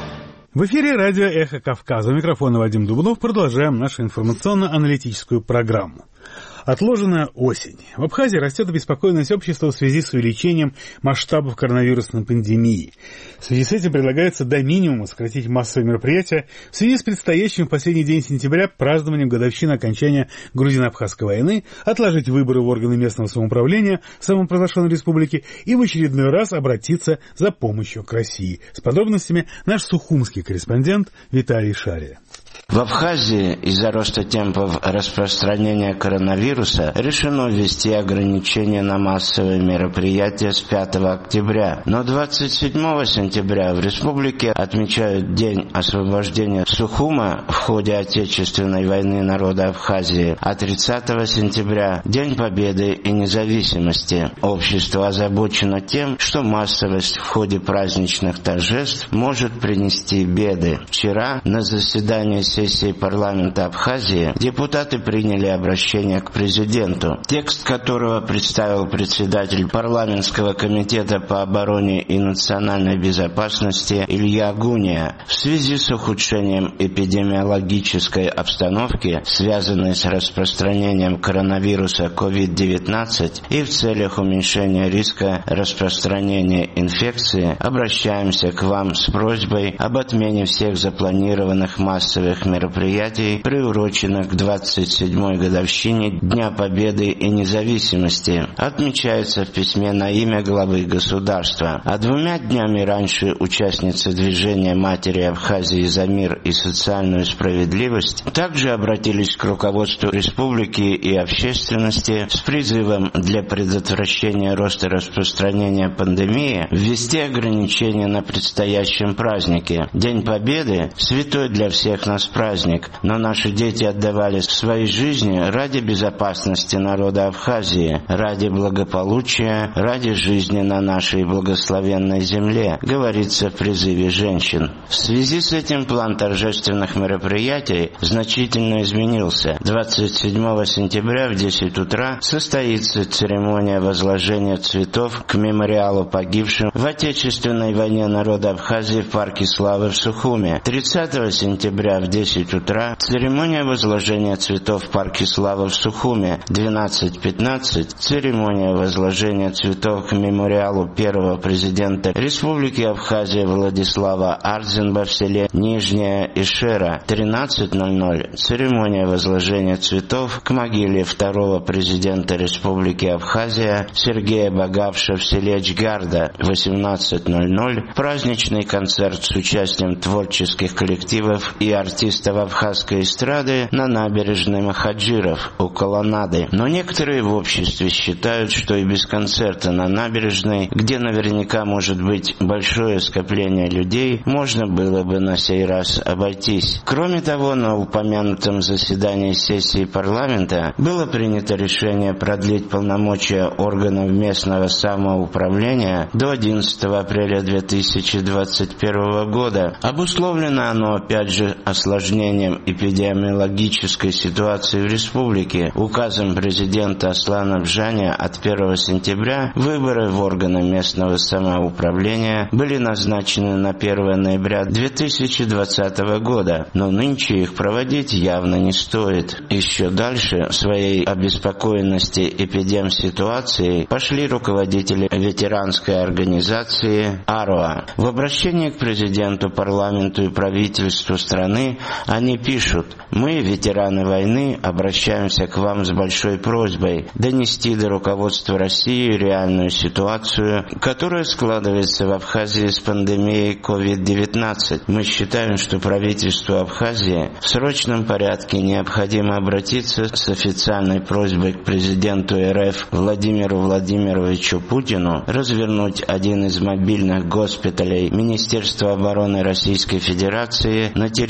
В эфире радио «Эхо Кавказа». У микрофона Вадим Дубнов. Продолжаем нашу информационно-аналитическую программу. Отложена осень. В Абхазии растет обеспокоенность общества в связи с увеличением масштабов коронавирусной пандемии. В связи с этим предлагается до минимума сократить массовые мероприятия в связи с предстоящим в последний день сентября празднованием годовщины окончания Грузино-Абхазской войны, отложить выборы в органы местного самоуправления самопровозглашенной республики и в очередной раз обратиться за помощью к России. С подробностями наш сухумский корреспондент Виталий Шария. В Абхазии из-за роста темпов распространения коронавируса решено ввести ограничения на массовые мероприятия с пятого октября. Но двадцать седьмого сентября в республике отмечают День освобождения Сухума в ходе Отечественной войны народа Абхазии, а тридцатого сентября – День Победы и независимости. Общество озабочено тем, что массовость в ходе праздничных торжеств может принести беды. Вчера на заседании сессии парламента Абхазии депутаты приняли обращение к президенту, текст которого представил председатель парламентского комитета по обороне и национальной безопасности Илья Гуния. В связи с ухудшением эпидемиологической обстановки, связанной с распространением коронавируса ковид девятнадцать, и в целях уменьшения риска распространения инфекции, обращаемся к вам с просьбой об отмене всех запланированных массовых мероприятий, приуроченных к двадцать седьмой годовщине Дня Победы и независимости, отмечается в письме на имя главы государства. А двумя днями раньше участницы движения «Матери Абхазии за мир и социальную справедливость» также обратились к руководству республики и общественности с призывом для предотвращения роста распространения пандемии ввести ограничения на предстоящем празднике. День Победы – святой для всех нас праздник, но наши дети отдавали свои жизни ради безопасности народа Абхазии, ради благополучия, ради жизни на нашей благословенной земле, говорится в призыве женщин. В связи с этим план торжественных мероприятий значительно изменился. двадцать седьмого сентября в десять утра состоится церемония возложения цветов к мемориалу погибшим в Отечественной войне народа Абхазии в парке Славы в Сухуме. тридцатого сентября в десять утра церемония возложения цветов в парке Славы в Сухуме. двенадцать пятнадцать церемония возложения цветов к мемориалу первого президента Республики Абхазия Владислава Арзенба в селе Нижняя Ишера. тринадцать ноль ноль церемония возложения цветов к могиле второго президента Республики Абхазия Сергея Багавша в селе Чгарда. восемнадцать ноль ноль праздничный концерт с участием творческих коллективов и артистов абхазской эстрады на набережной Махаджиров у колоннады. Но некоторые в обществе считают, что и без концерта на набережной, где наверняка может быть большое скопление людей, можно было бы на сей раз обойтись. Кроме того, на упомянутом заседании сессии парламента было принято решение продлить полномочия органов местного самоуправления до одиннадцатого апреля две тысячи двадцать первого года. Обусловлено оно опять же осложнением эпидемиологической ситуации в республике. Указом президента Аслана Бжаня от первого сентября выборы в органы местного самоуправления были назначены на первое ноября две тысячи двадцатого года, но нынче их проводить явно не стоит. Еще дальше в своей обеспокоенности эпидемситуацией пошли руководители ветеранской организации АРОА. В обращении к президенту, парламенту и правительству страны они пишут: «Мы, ветераны войны, обращаемся к вам с большой просьбой донести до руководства России реальную ситуацию, которая складывается в Абхазии с пандемией ковид девятнадцать. Мы считаем, что правительству Абхазии в срочном порядке необходимо обратиться с официальной просьбой к президенту РФ Владимиру Владимировичу Путину развернуть один из мобильных госпиталей Министерства обороны Российской Федерации на территории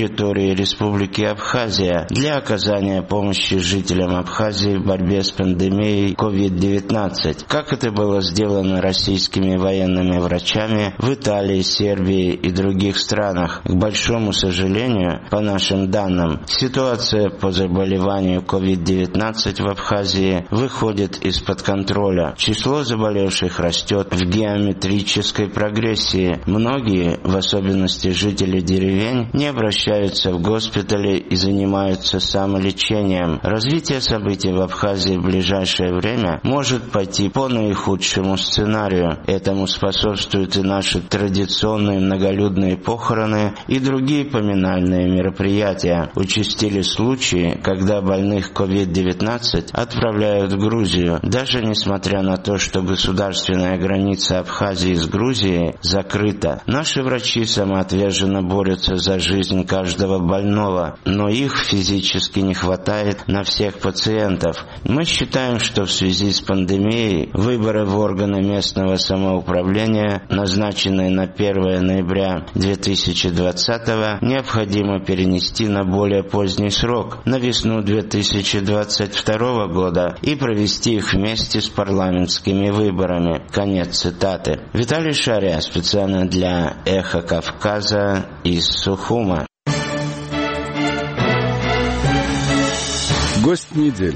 территории Республики Абхазия для оказания помощи жителям Абхазии в борьбе с пандемией ковид девятнадцать, как это было сделано российскими военными врачами в Италии, Сербии и других странах. К большому сожалению, по нашим данным, ситуация по заболеванию ковид девятнадцать в Абхазии выходит из-под контроля. Число заболевших растет в геометрической прогрессии. Многие, в особенности жители деревень, не обращаются в госпитали и занимаются самолечением. Развитие событий в Абхазии в ближайшее время может пойти по наихудшему сценарию. Этому способствуют и наши традиционные многолюдные похороны и другие поминальные мероприятия. Участились случаи, когда больных ковид девятнадцать отправляют в Грузию, даже несмотря на то, что государственная граница Абхазии с Грузией закрыта. Наши врачи самоотверженно борются за жизнь каждого больного, но их физически не хватает на всех пациентов. Мы считаем, что в связи с пандемией выборы в органы местного самоуправления, назначенные на первое ноября две тысячи двадцатого, необходимо перенести на более поздний срок, на весну две тысячи двадцать второго года, и провести их вместе с парламентскими выборами. Конец цитаты. Виталий Шария, специально для «Эхо Кавказа» из Сухума. Гость недели.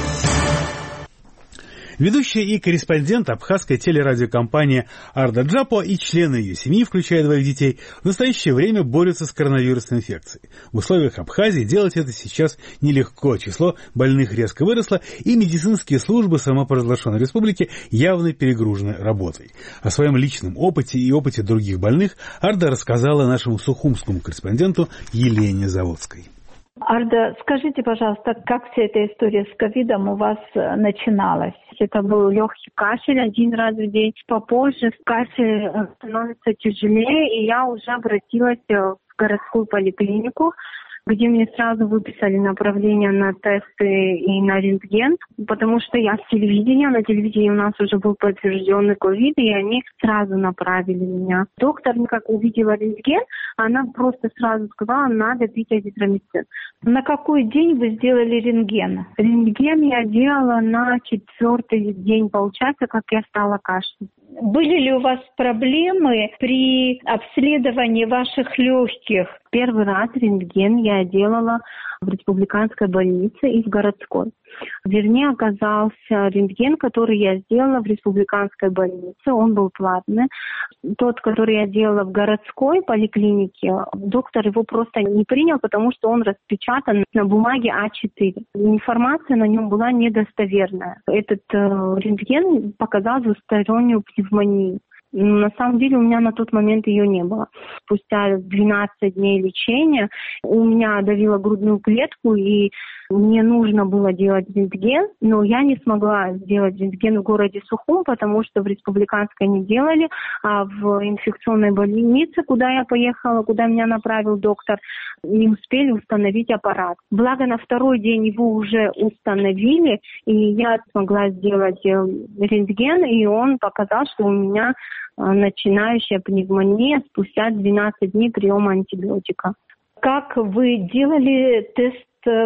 Ведущая и корреспондент абхазской телерадиокомпании Арда Джапо и члены ее семьи, включая двоих детей, в настоящее время борются с коронавирусной инфекцией. В условиях Абхазии делать это сейчас нелегко. Число больных резко выросло, и медицинские службы самопровозглашенной республики явно перегружены работой. О своем личном опыте и опыте других больных Арда рассказала нашему сухумскому корреспонденту Елене Заводской. Арда, скажите, пожалуйста, как вся эта история с ковидом у вас начиналась? Это был легкий кашель один раз в день. Попозже кашель становится тяжелее, и я уже обратилась в городскую поликлинику, где мне сразу выписали направление на тесты и на рентген, потому что я с телевидения, на телевидении у нас уже был подтвержденный ковид, и они сразу направили меня. Доктор, как увидела рентген, она просто сразу сказала, надо пить азитромицин. На какой день вы сделали рентген? Рентген я делала на четвертый день, получается, как я стала кашлять. Были ли у вас проблемы при обследовании ваших легких? Первый раз рентген я делала в республиканской больнице и в городской. Вернее, оказался рентген, который я сделала в республиканской больнице, он был платный. Тот, который я делала в городской поликлинике, доктор его просто не принял, потому что он распечатан на бумаге а четыре. Информация на нем была недостоверная. Этот э, рентген показал двустороннюю пневмонию. На самом деле у меня на тот момент ее не было. Спустя двенадцать дней лечения у меня давило грудную клетку, и мне нужно было делать рентген, но я не смогла сделать рентген в городе Сухум, потому что в республиканской не делали, а в инфекционной больнице, куда я поехала, куда меня направил доктор, не успели установить аппарат. Благо на второй день его уже установили, и я смогла сделать рентген, и он показал, что у меня начинающая пневмония спустя двенадцать дней приема антибиотика. Как вы делали тест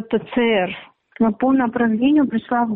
ПЦР? По направлению пришла в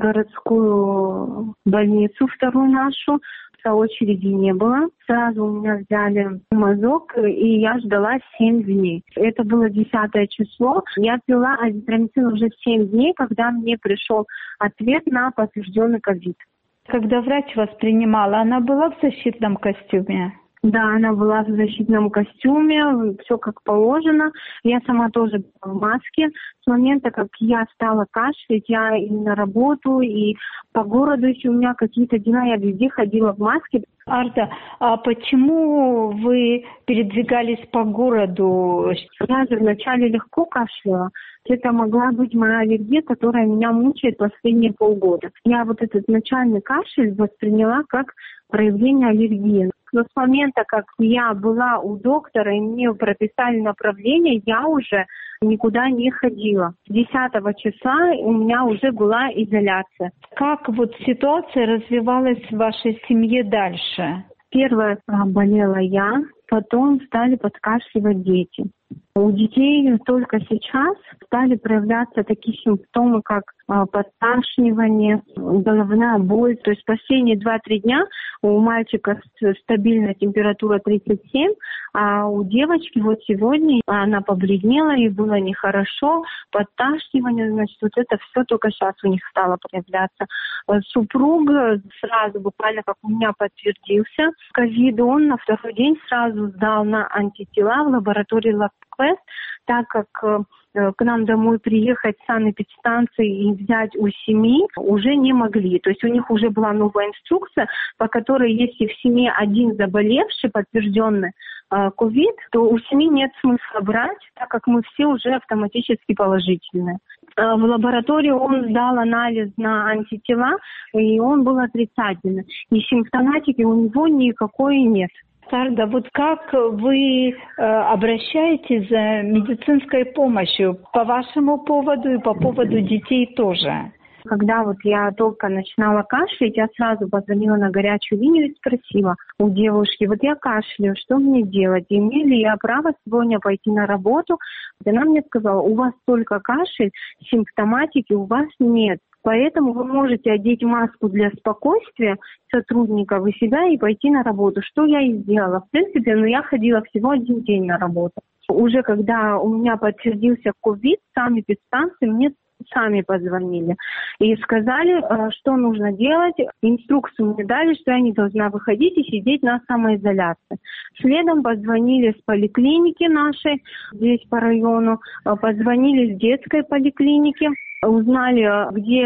городскую больницу, вторую нашу. Очереди не было. Сразу у меня взяли мазок, и я ждала семь дней. Это было десятое число. Я пила азитромицин уже семь дней, когда мне пришел ответ на подтвержденный ковид. Когда врач вас принимала, она была в защитном костюме? Да, она была в защитном костюме, все как положено. Я сама тоже была в маске. С момента, как я стала кашлять, я и на работу, и по городу еще у меня какие-то дела, я везде ходила в маске. Арта, а почему вы передвигались по городу? Я же вначале легко кашляла. Это могла быть моя аллергия, которая меня мучает последние полгода. Я вот этот начальный кашель восприняла как проявление аллергии. Но с момента, как я была у доктора и мне прописали направление, я уже никуда не ходила. десятого числа у меня уже была изоляция. Как вот ситуация развивалась в вашей семье дальше? Первое, болела я, потом стали подкашливать дети. У детей только сейчас стали проявляться такие симптомы, как подташнивание, головная боль. То есть последние два-три дня у мальчика стабильная температура тридцать семь, а у девочки вот сегодня она побледнела, ей было нехорошо, подташнивание, значит, вот это все только сейчас у них стало проявляться. Супруг сразу, буквально как у меня подтвердился ковид, он на второй день сразу сдал на антитела в лаборатории LabQuest, так как к нам домой приехать с санэпидстанции и взять у семьи уже не могли. То есть у них уже была новая инструкция, по которой если в семье один заболевший, подтвержденный ковид, то у семьи нет смысла брать, так как мы все уже автоматически положительные. В лаборатории он сдал анализ на антитела, и он был отрицательный. И симптоматики у него никакой нет. Сарда, вот как вы э, обращаетесь за медицинской помощью по вашему поводу и по поводу детей тоже? Когда вот я только начинала кашлять, я сразу позвонила на горячую линию и спросила у девушки, вот я кашляю, что мне делать? Имею ли я право сегодня пойти на работу? И она мне сказала, у вас только кашель, симптоматики у вас нет. Поэтому вы можете одеть маску для спокойствия сотрудников и себя и пойти на работу. Что я и сделала. В принципе, ну, я ходила всего один день на работу. Уже когда у меня подтвердился ковид, сами подстанции мне сами позвонили и сказали, что нужно делать. Инструкцию мне дали, что я не должна выходить и сидеть на самоизоляции. Следом позвонили с поликлиники нашей, здесь по району, позвонили с детской поликлиники, узнали, где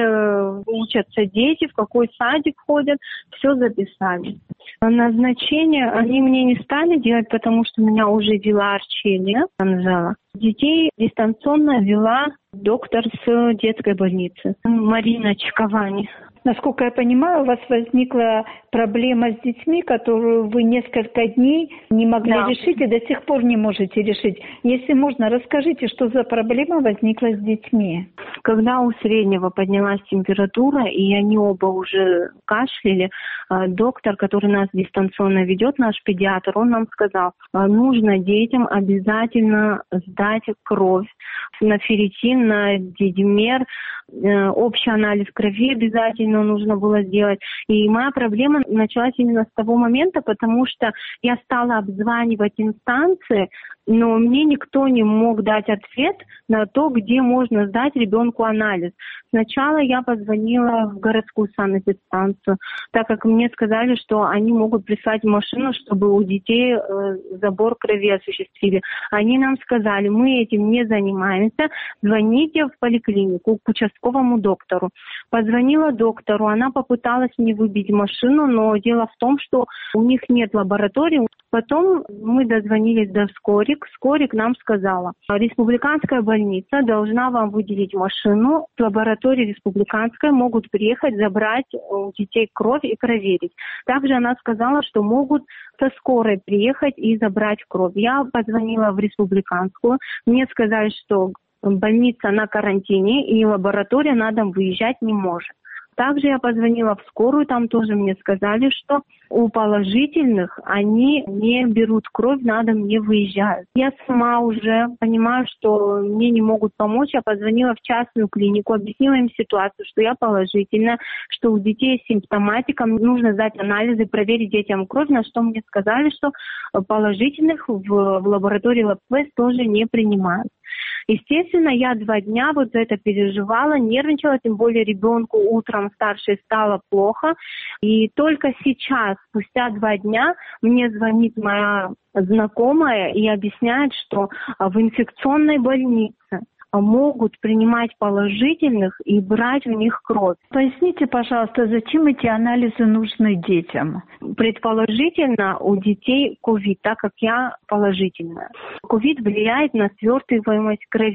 учатся дети, в какой садик ходят, все записали. Назначение они мне не стали делать, потому что у меня уже дела Арчелия, Анжела. Детей дистанционно вела доктор с детской больницы Марина Чковани. Насколько я понимаю, у вас возникла проблема с детьми, которую вы несколько дней не могли да. решить и до сих пор не можете решить. Если можно, расскажите, что за проблема возникла с детьми? Когда у среднего поднялась температура, и они оба уже кашляли, доктор, который нас дистанционно ведет, наш педиатр, он нам сказал, нужно детям обязательно сдать кровь на ферритин, на дидимер, общий анализ крови обязательно нужно было сделать. И моя проблема началась именно с того момента, потому что я стала обзванивать инстанции, но мне никто не мог дать ответ на то, где можно сдать ребенку анализ. Сначала я позвонила в городскую санэпидстанцию, так как мне сказали, что они могут прислать машину, чтобы у детей э, забор крови осуществили. Они нам сказали, мы этим не занимаемся, звоните в поликлинику к участковому доктору. Позвонила доктору, она попыталась мне выбить машину, но дело в том, что у них нет лаборатории. Потом мы дозвонились до Скорик. Скорик нам сказала, республиканская больница должна вам выделить машину, с лаборатории республиканской могут приехать, забрать у детей кровь и проверить. Также она сказала, что могут со скорой приехать и забрать кровь. Я позвонила в республиканскую, мне сказали, что больница на карантине и лаборатория на дом выезжать не может. Также я позвонила в скорую, там тоже мне сказали, что у положительных они не берут кровь, на дом не выезжают. Я сама уже понимаю, что мне не могут помочь. Я позвонила в частную клинику, объяснила им ситуацию, что я положительная, что у детей с симптоматикой нужно сдать анализы, проверить детям кровь, на что мне сказали, что положительных в, в лаборатории LabQuest тоже не принимают. Естественно, я два дня вот за это переживала, нервничала, тем более ребенку утром старшей стало плохо. И только сейчас, спустя два дня, мне звонит моя знакомая и объясняет, что в инфекционной больнице могут принимать положительных и брать у них кровь. Поясните, пожалуйста, зачем эти анализы нужны детям? Предположительно, у детей ковид, так как я положительная. Ковид влияет на свертываемость крови.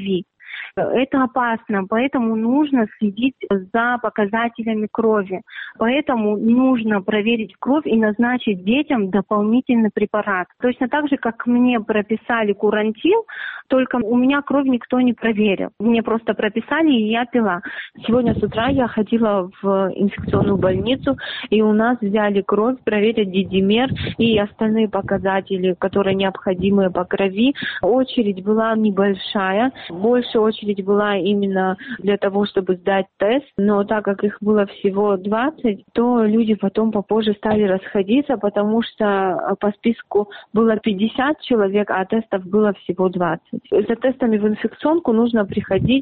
Это опасно, поэтому нужно следить за показателями крови. Поэтому нужно проверить кровь и назначить детям дополнительный препарат. Точно так же, как мне прописали курантил, только у меня кровь никто не проверил. Мне просто прописали, и я пила. Сегодня с утра я ходила в инфекционную больницу, и у нас взяли кровь, проверили дидимер и остальные показатели, которые необходимы по крови. Очередь была небольшая. Больше очередь была именно для того, чтобы сдать тест. Но так как их было всего двадцать, то люди потом попозже стали расходиться, потому что по списку было пятьдесят человек, а тестов было всего двадцать. За тестами в инфекционку нужно приходить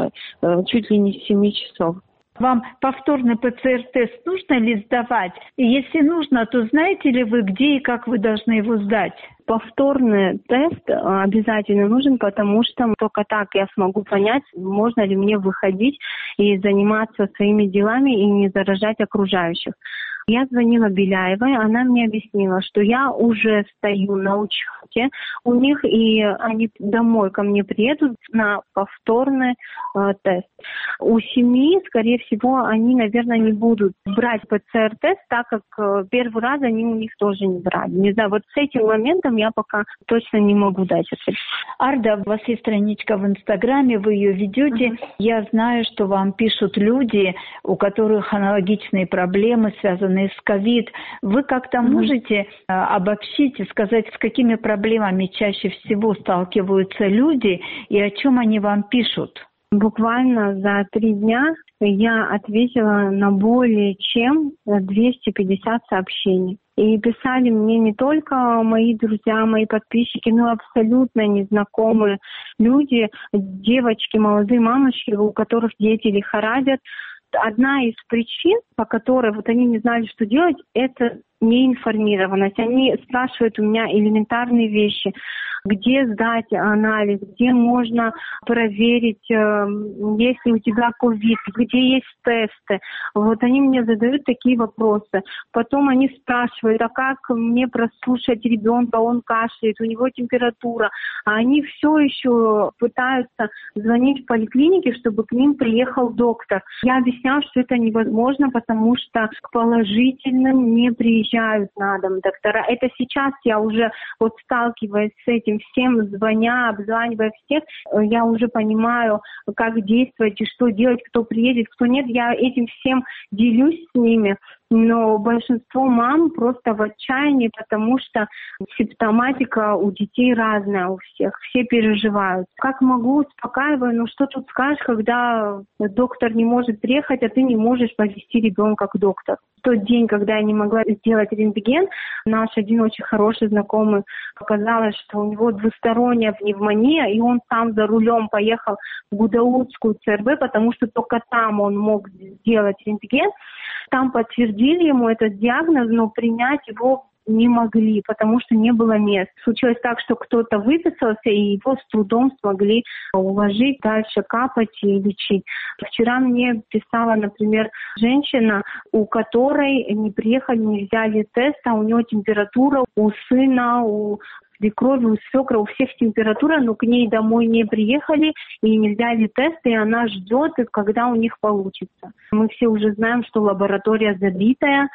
чуть ли не с семи часов. Вам повторный ПЦР-тест нужно ли сдавать? И если нужно, то знаете ли вы, где и как вы должны его сдать? Повторный тест обязательно нужен, потому что только так я смогу понять, можно ли мне выходить и заниматься своими делами и не заражать окружающих. Я звонила Беляевой, она мне объяснила, что я уже стою на учете у них, и они домой ко мне приедут на повторный э, тест. У семьи, скорее всего, они, наверное, не будут брать ПЦР-тест, так как э, первый раз они у них тоже не брали. Не знаю, вот с этим моментом я пока точно не могу дать ответ. Арда, у вас есть страничка в Инстаграме, вы ее ведете. Uh-huh. Я знаю, что вам пишут люди, у которых аналогичные проблемы, связанные с ковид. Вы как-то mm-hmm. можете а, обобщить и сказать, с какими проблемами чаще всего сталкиваются люди и о чем они вам пишут? Буквально за три дня я ответила на более чем двести пятьдесят сообщений. И писали мне не только мои друзья, мои подписчики, но и абсолютно незнакомые люди, девочки, молодые мамочки, у которых дети лихорадят. Одна из причин, по которой вот они не знали, что делать, это неинформированность. Они спрашивают у меня элементарные вещи. Где сдать анализ, где можно проверить, есть ли у тебя ковид, где есть тесты. Вот они мне задают такие вопросы. Потом они спрашивают, а как мне прослушать ребенка, он кашляет, у него температура. А они все еще пытаются звонить в поликлинике, чтобы к ним приехал доктор. Я объясняю, что это невозможно, потому что к положительным не приезжают на дом доктора. Это сейчас я уже вот сталкиваюсь с этим всем, звоня, обзванивая всех, я уже понимаю, как действовать и что делать, кто приедет, кто нет. Я этим всем делюсь с ними. Но большинство мам просто в отчаянии, потому что симптоматика у детей разная у всех, все переживают. Как могу, успокаиваю, ну что тут скажешь, когда доктор не может приехать, а ты не можешь повезти ребенка к доктору. В тот день, когда я не могла сделать рентген, наш один очень хороший знакомый оказалось, что у него двусторонняя пневмония, и он сам за рулем поехал в Гудаутскую ЦРБ, потому что только там он мог сделать рентген. Там подтвердили ему этот диагноз, но принять его не могли, потому что не было мест. Случилось так, что кто-то выписался, и его с трудом смогли уложить, дальше капать и лечить. Вчера мне писала, например, женщина, у которой не приехали, не взяли тест, а у нее температура у сына, у свекрови, у свекра, у всех температура, но к ней домой не приехали и не взяли тест, и она ждет, когда у них получится. Мы все уже знаем, что лаборатория забитая,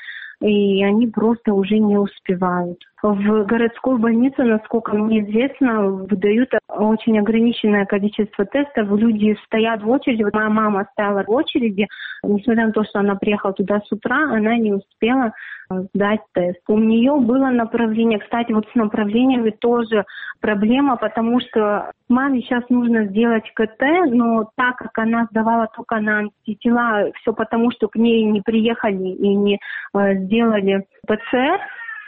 и они просто уже не успевают. В городской больнице, насколько мне известно, выдают очень ограниченное количество тестов. Люди стоят в очереди. Вот моя мама стояла в очереди. Несмотря на то, что она приехала туда с утра, она не успела сдать тест. У нее было направление. Кстати, вот с направлениями тоже проблема, потому что маме сейчас нужно сделать КТ, но так как она сдавала только на антитела, все потому, что к ней не приехали и не сделали ПЦР,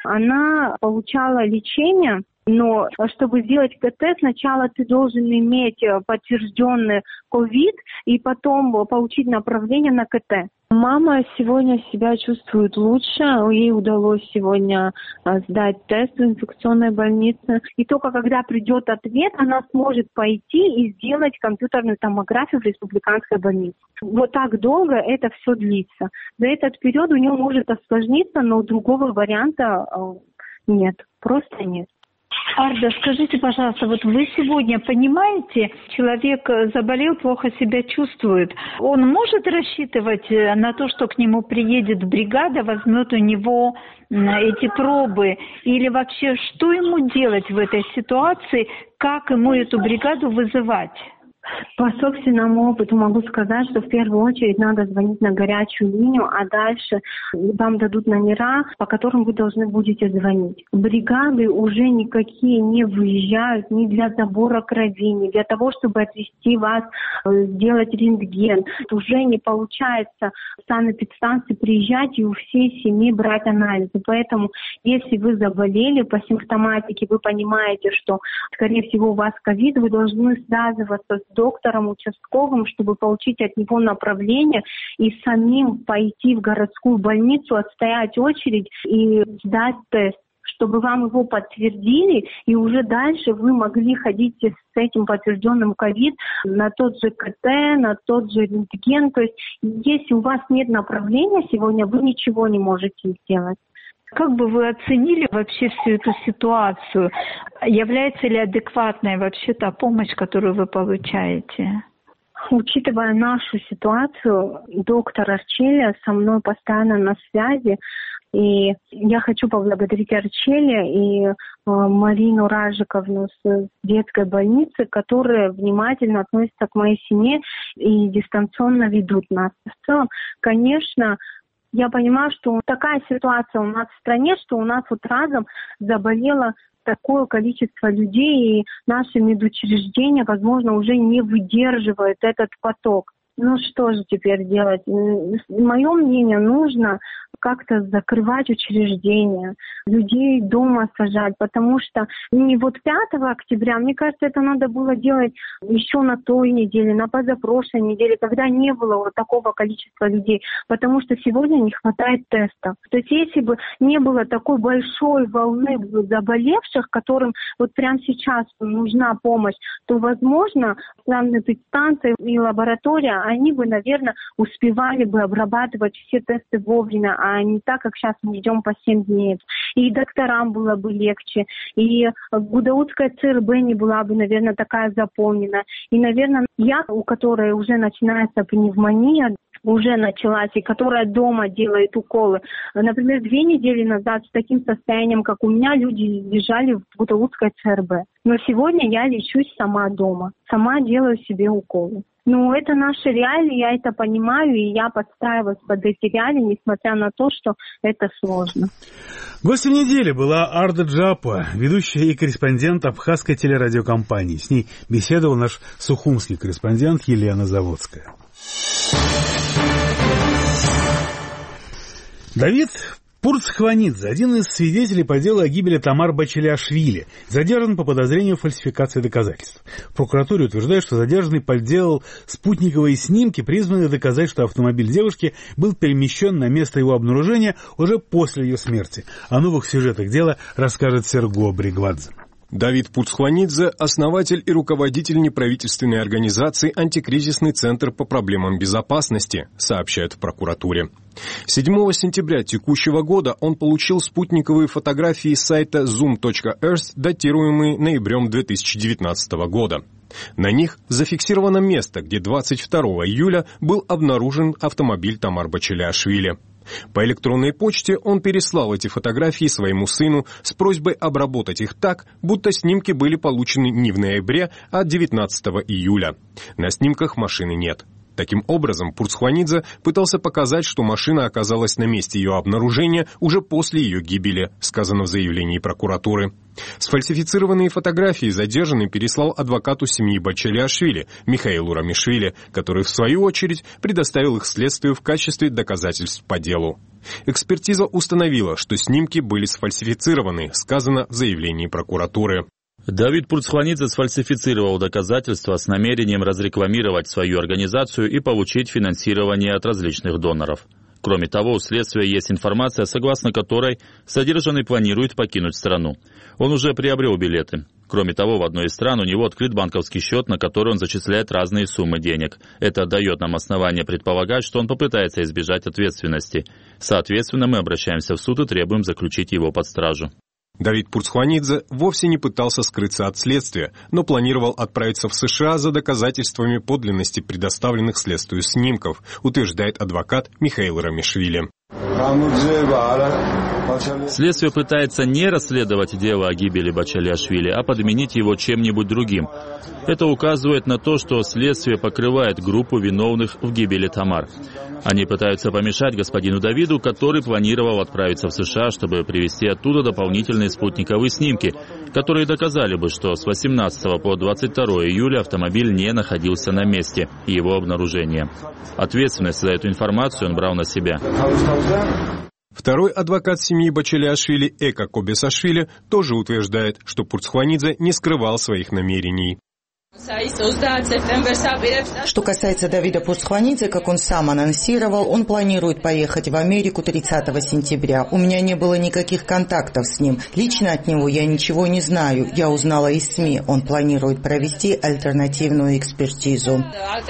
она получала лечение, но чтобы сделать КТ, сначала ты должен иметь подтвержденный ковид и потом получить направление на КТ. Мама сегодня себя чувствует лучше, ей удалось сегодня сдать тест в инфекционной больнице. И только когда придет ответ, она сможет пойти и сделать компьютерную томографию в республиканской больнице. Вот так долго это все длится. За этот период у нее может осложниться, но другого варианта нет, просто нет. Арда, скажите, пожалуйста, вот вы сегодня понимаете, человек заболел, плохо себя чувствует. Он может рассчитывать на то, что к нему приедет бригада, возьмет у него эти пробы? Или вообще, что ему делать в этой ситуации, как ему эту бригаду вызывать? По собственному опыту могу сказать, что в первую очередь надо звонить на горячую линию, а дальше вам дадут номера, по которым вы должны будете звонить. Бригады уже никакие не выезжают ни для забора крови, ни для того, чтобы отвезти вас, сделать рентген. Уже не получается в санэпидстанции приезжать и у всей семьи брать анализы. Поэтому, если вы заболели по симптоматике, вы понимаете, что, скорее всего, у вас ковид, вы должны связываться с доктором участковым, чтобы получить от него направление и самим пойти в городскую больницу, отстоять очередь и сдать тест, чтобы вам его подтвердили, и уже дальше вы могли ходить с этим подтвержденным ковид на тот же КТ, на тот же рентген. То есть, если у вас нет направления сегодня, вы ничего не можете сделать. Как бы вы оценили вообще всю эту ситуацию? Является ли адекватной вообще та помощь, которую вы получаете? Учитывая нашу ситуацию, доктор Арчеля со мной постоянно на связи. И я хочу поблагодарить Арчеля и э, Марину Ражиковну с детской больницы, которые внимательно относятся к моей семье и дистанционно ведут нас. В целом, конечно, я понимаю, что такая ситуация у нас в стране, что у нас вот разом заболело такое количество людей, и наши медучреждения, возможно, уже не выдерживают этот поток. Ну что же теперь делать? Мое мнение, нужно как-то закрывать учреждения, людей дома сажать, потому что не вот пятого октября, мне кажется, это надо было делать еще на той неделе, на позапрошлой неделе, когда не было вот такого количества людей, потому что сегодня не хватает тестов. То есть если бы не было такой большой волны заболевших, которым вот прямо сейчас нужна помощь, то, возможно, санэпидстанция и лаборатория, они бы, наверное, успевали бы обрабатывать все тесты вовремя, а не так, как сейчас мы ждем по семь дней. И докторам было бы легче, и Гудаутская ЦРБ не была бы, наверное, такая заполнена. И, наверное, я, у которой уже начинается пневмония, уже началась, и которая дома делает уколы. Например, две недели назад с таким состоянием, как у меня, люди лежали в Гудаутской ЦРБ. Но сегодня я лечусь сама дома, сама делаю себе уколы. Ну, это наши реалии, я это понимаю, и я подстраиваюсь под эти реалии, несмотря на то, что это сложно. Гостем недели была Арда Джапа, ведущая и корреспондент абхазской телерадиокомпании. С ней беседовал наш сухумский корреспондент Елена Заводская. Давид Пурцхванидзе, один из свидетелей по делу о гибели Тамар Бачелиашвили, задержан по подозрению в фальсификации доказательств. В прокуратуре утверждают, что задержанный подделал спутниковые снимки, призванные доказать, что автомобиль девушки был перемещен на место его обнаружения уже после ее смерти. О новых сюжетах дела расскажет Серго Бригвадзе. Давид Пурцхванидзе – основатель и руководитель неправительственной организации «Антикризисный центр по проблемам безопасности», сообщают в прокуратуре. седьмого сентября текущего года он получил спутниковые фотографии с сайта зум точка эрс, датируемые ноябрем две тысячи девятнадцатого года. На них зафиксировано место, где двадцать второго июля был обнаружен автомобиль Тамар Бачелиашвили. По электронной почте он переслал эти фотографии своему сыну с просьбой обработать их так, будто снимки были получены не в ноябре, а девятнадцатого июля. На снимках машины нет. Таким образом, Пурцхванидзе пытался показать, что машина оказалась на месте ее обнаружения уже после ее гибели, сказано в заявлении прокуратуры. Сфальсифицированные фотографии задержанный переслал адвокату семьи Бачелиашвили Михаилу Рамишвили, который, в свою очередь, предоставил их следствию в качестве доказательств по делу. Экспертиза установила, что снимки были сфальсифицированы, сказано в заявлении прокуратуры. Давид Пурцхванидзе сфальсифицировал доказательства с намерением разрекламировать свою организацию и получить финансирование от различных доноров. Кроме того, у следствия есть информация, согласно которой задержанный планирует покинуть страну. Он уже приобрел билеты. Кроме того, в одной из стран у него открыт банковский счет, на который он зачисляет разные суммы денег. Это дает нам основание предполагать, что он попытается избежать ответственности. Соответственно, мы обращаемся в суд и требуем заключить его под стражу. Давид Пурцхванидзе вовсе не пытался скрыться от следствия, но планировал отправиться в США за доказательствами подлинности предоставленных следствию снимков, утверждает адвокат Михаил Рамишвили. Следствие пытается не расследовать дело о гибели Бачалиашвили, а подменить его чем-нибудь другим. Это указывает на то, что следствие покрывает группу виновных в гибели Тамар. Они пытаются помешать господину Давиду, который планировал отправиться в США, чтобы привезти оттуда дополнительные спутниковые снимки, которые доказали бы, что с восемнадцатого по двадцать второе июля автомобиль не находился на месте его обнаружения. Ответственность за эту информацию он брал на себя. Второй адвокат семьи Бачалиашвили Эка Кобесашвили тоже утверждает, что Пурцхванидзе не скрывал своих намерений. Что касается Давида Пурцхванидзе, как он сам анонсировал, он планирует поехать в Америку тридцатого сентября. У меня не было никаких контактов с ним. Лично от него я ничего не знаю. Я узнала из СМИ. Он планирует провести альтернативную экспертизу.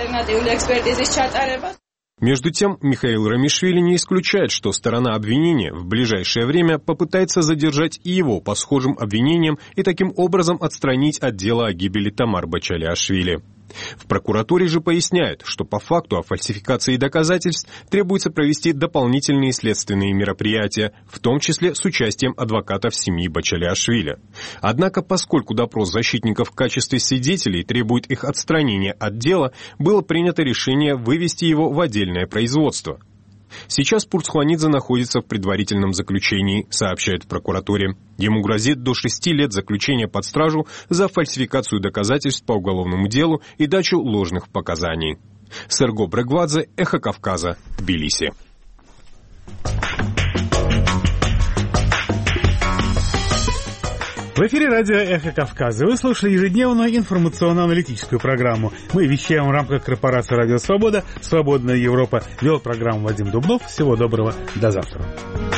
Между тем, Михаил Рамишвили не исключает, что сторона обвинения в ближайшее время попытается задержать и его по схожим обвинениям и таким образом отстранить от дела о гибели Тамар Бачалиашвили. В прокуратуре же поясняют, что по факту о фальсификации доказательств требуется провести дополнительные следственные мероприятия, в том числе с участием адвокатов семьи Бачалиашвили. Однако, поскольку допрос защитников в качестве свидетелей требует их отстранения от дела, было принято решение вывести его в отдельное производство. Сейчас Пурцхванидзе находится в предварительном заключении, сообщают в прокуратуре. Ему грозит до шести лет заключения под стражу за фальсификацию доказательств по уголовному делу и дачу ложных показаний. Серго Брегвадзе, Эхо Кавказа, Тбилиси. В эфире радио «Эхо Кавказа». Вы слушали ежедневную информационно-аналитическую программу. Мы вещаем в рамках корпорации «Радио Свобода». «Свободная Европа». Вел программу Вадим Дубнов. Всего доброго. До завтра.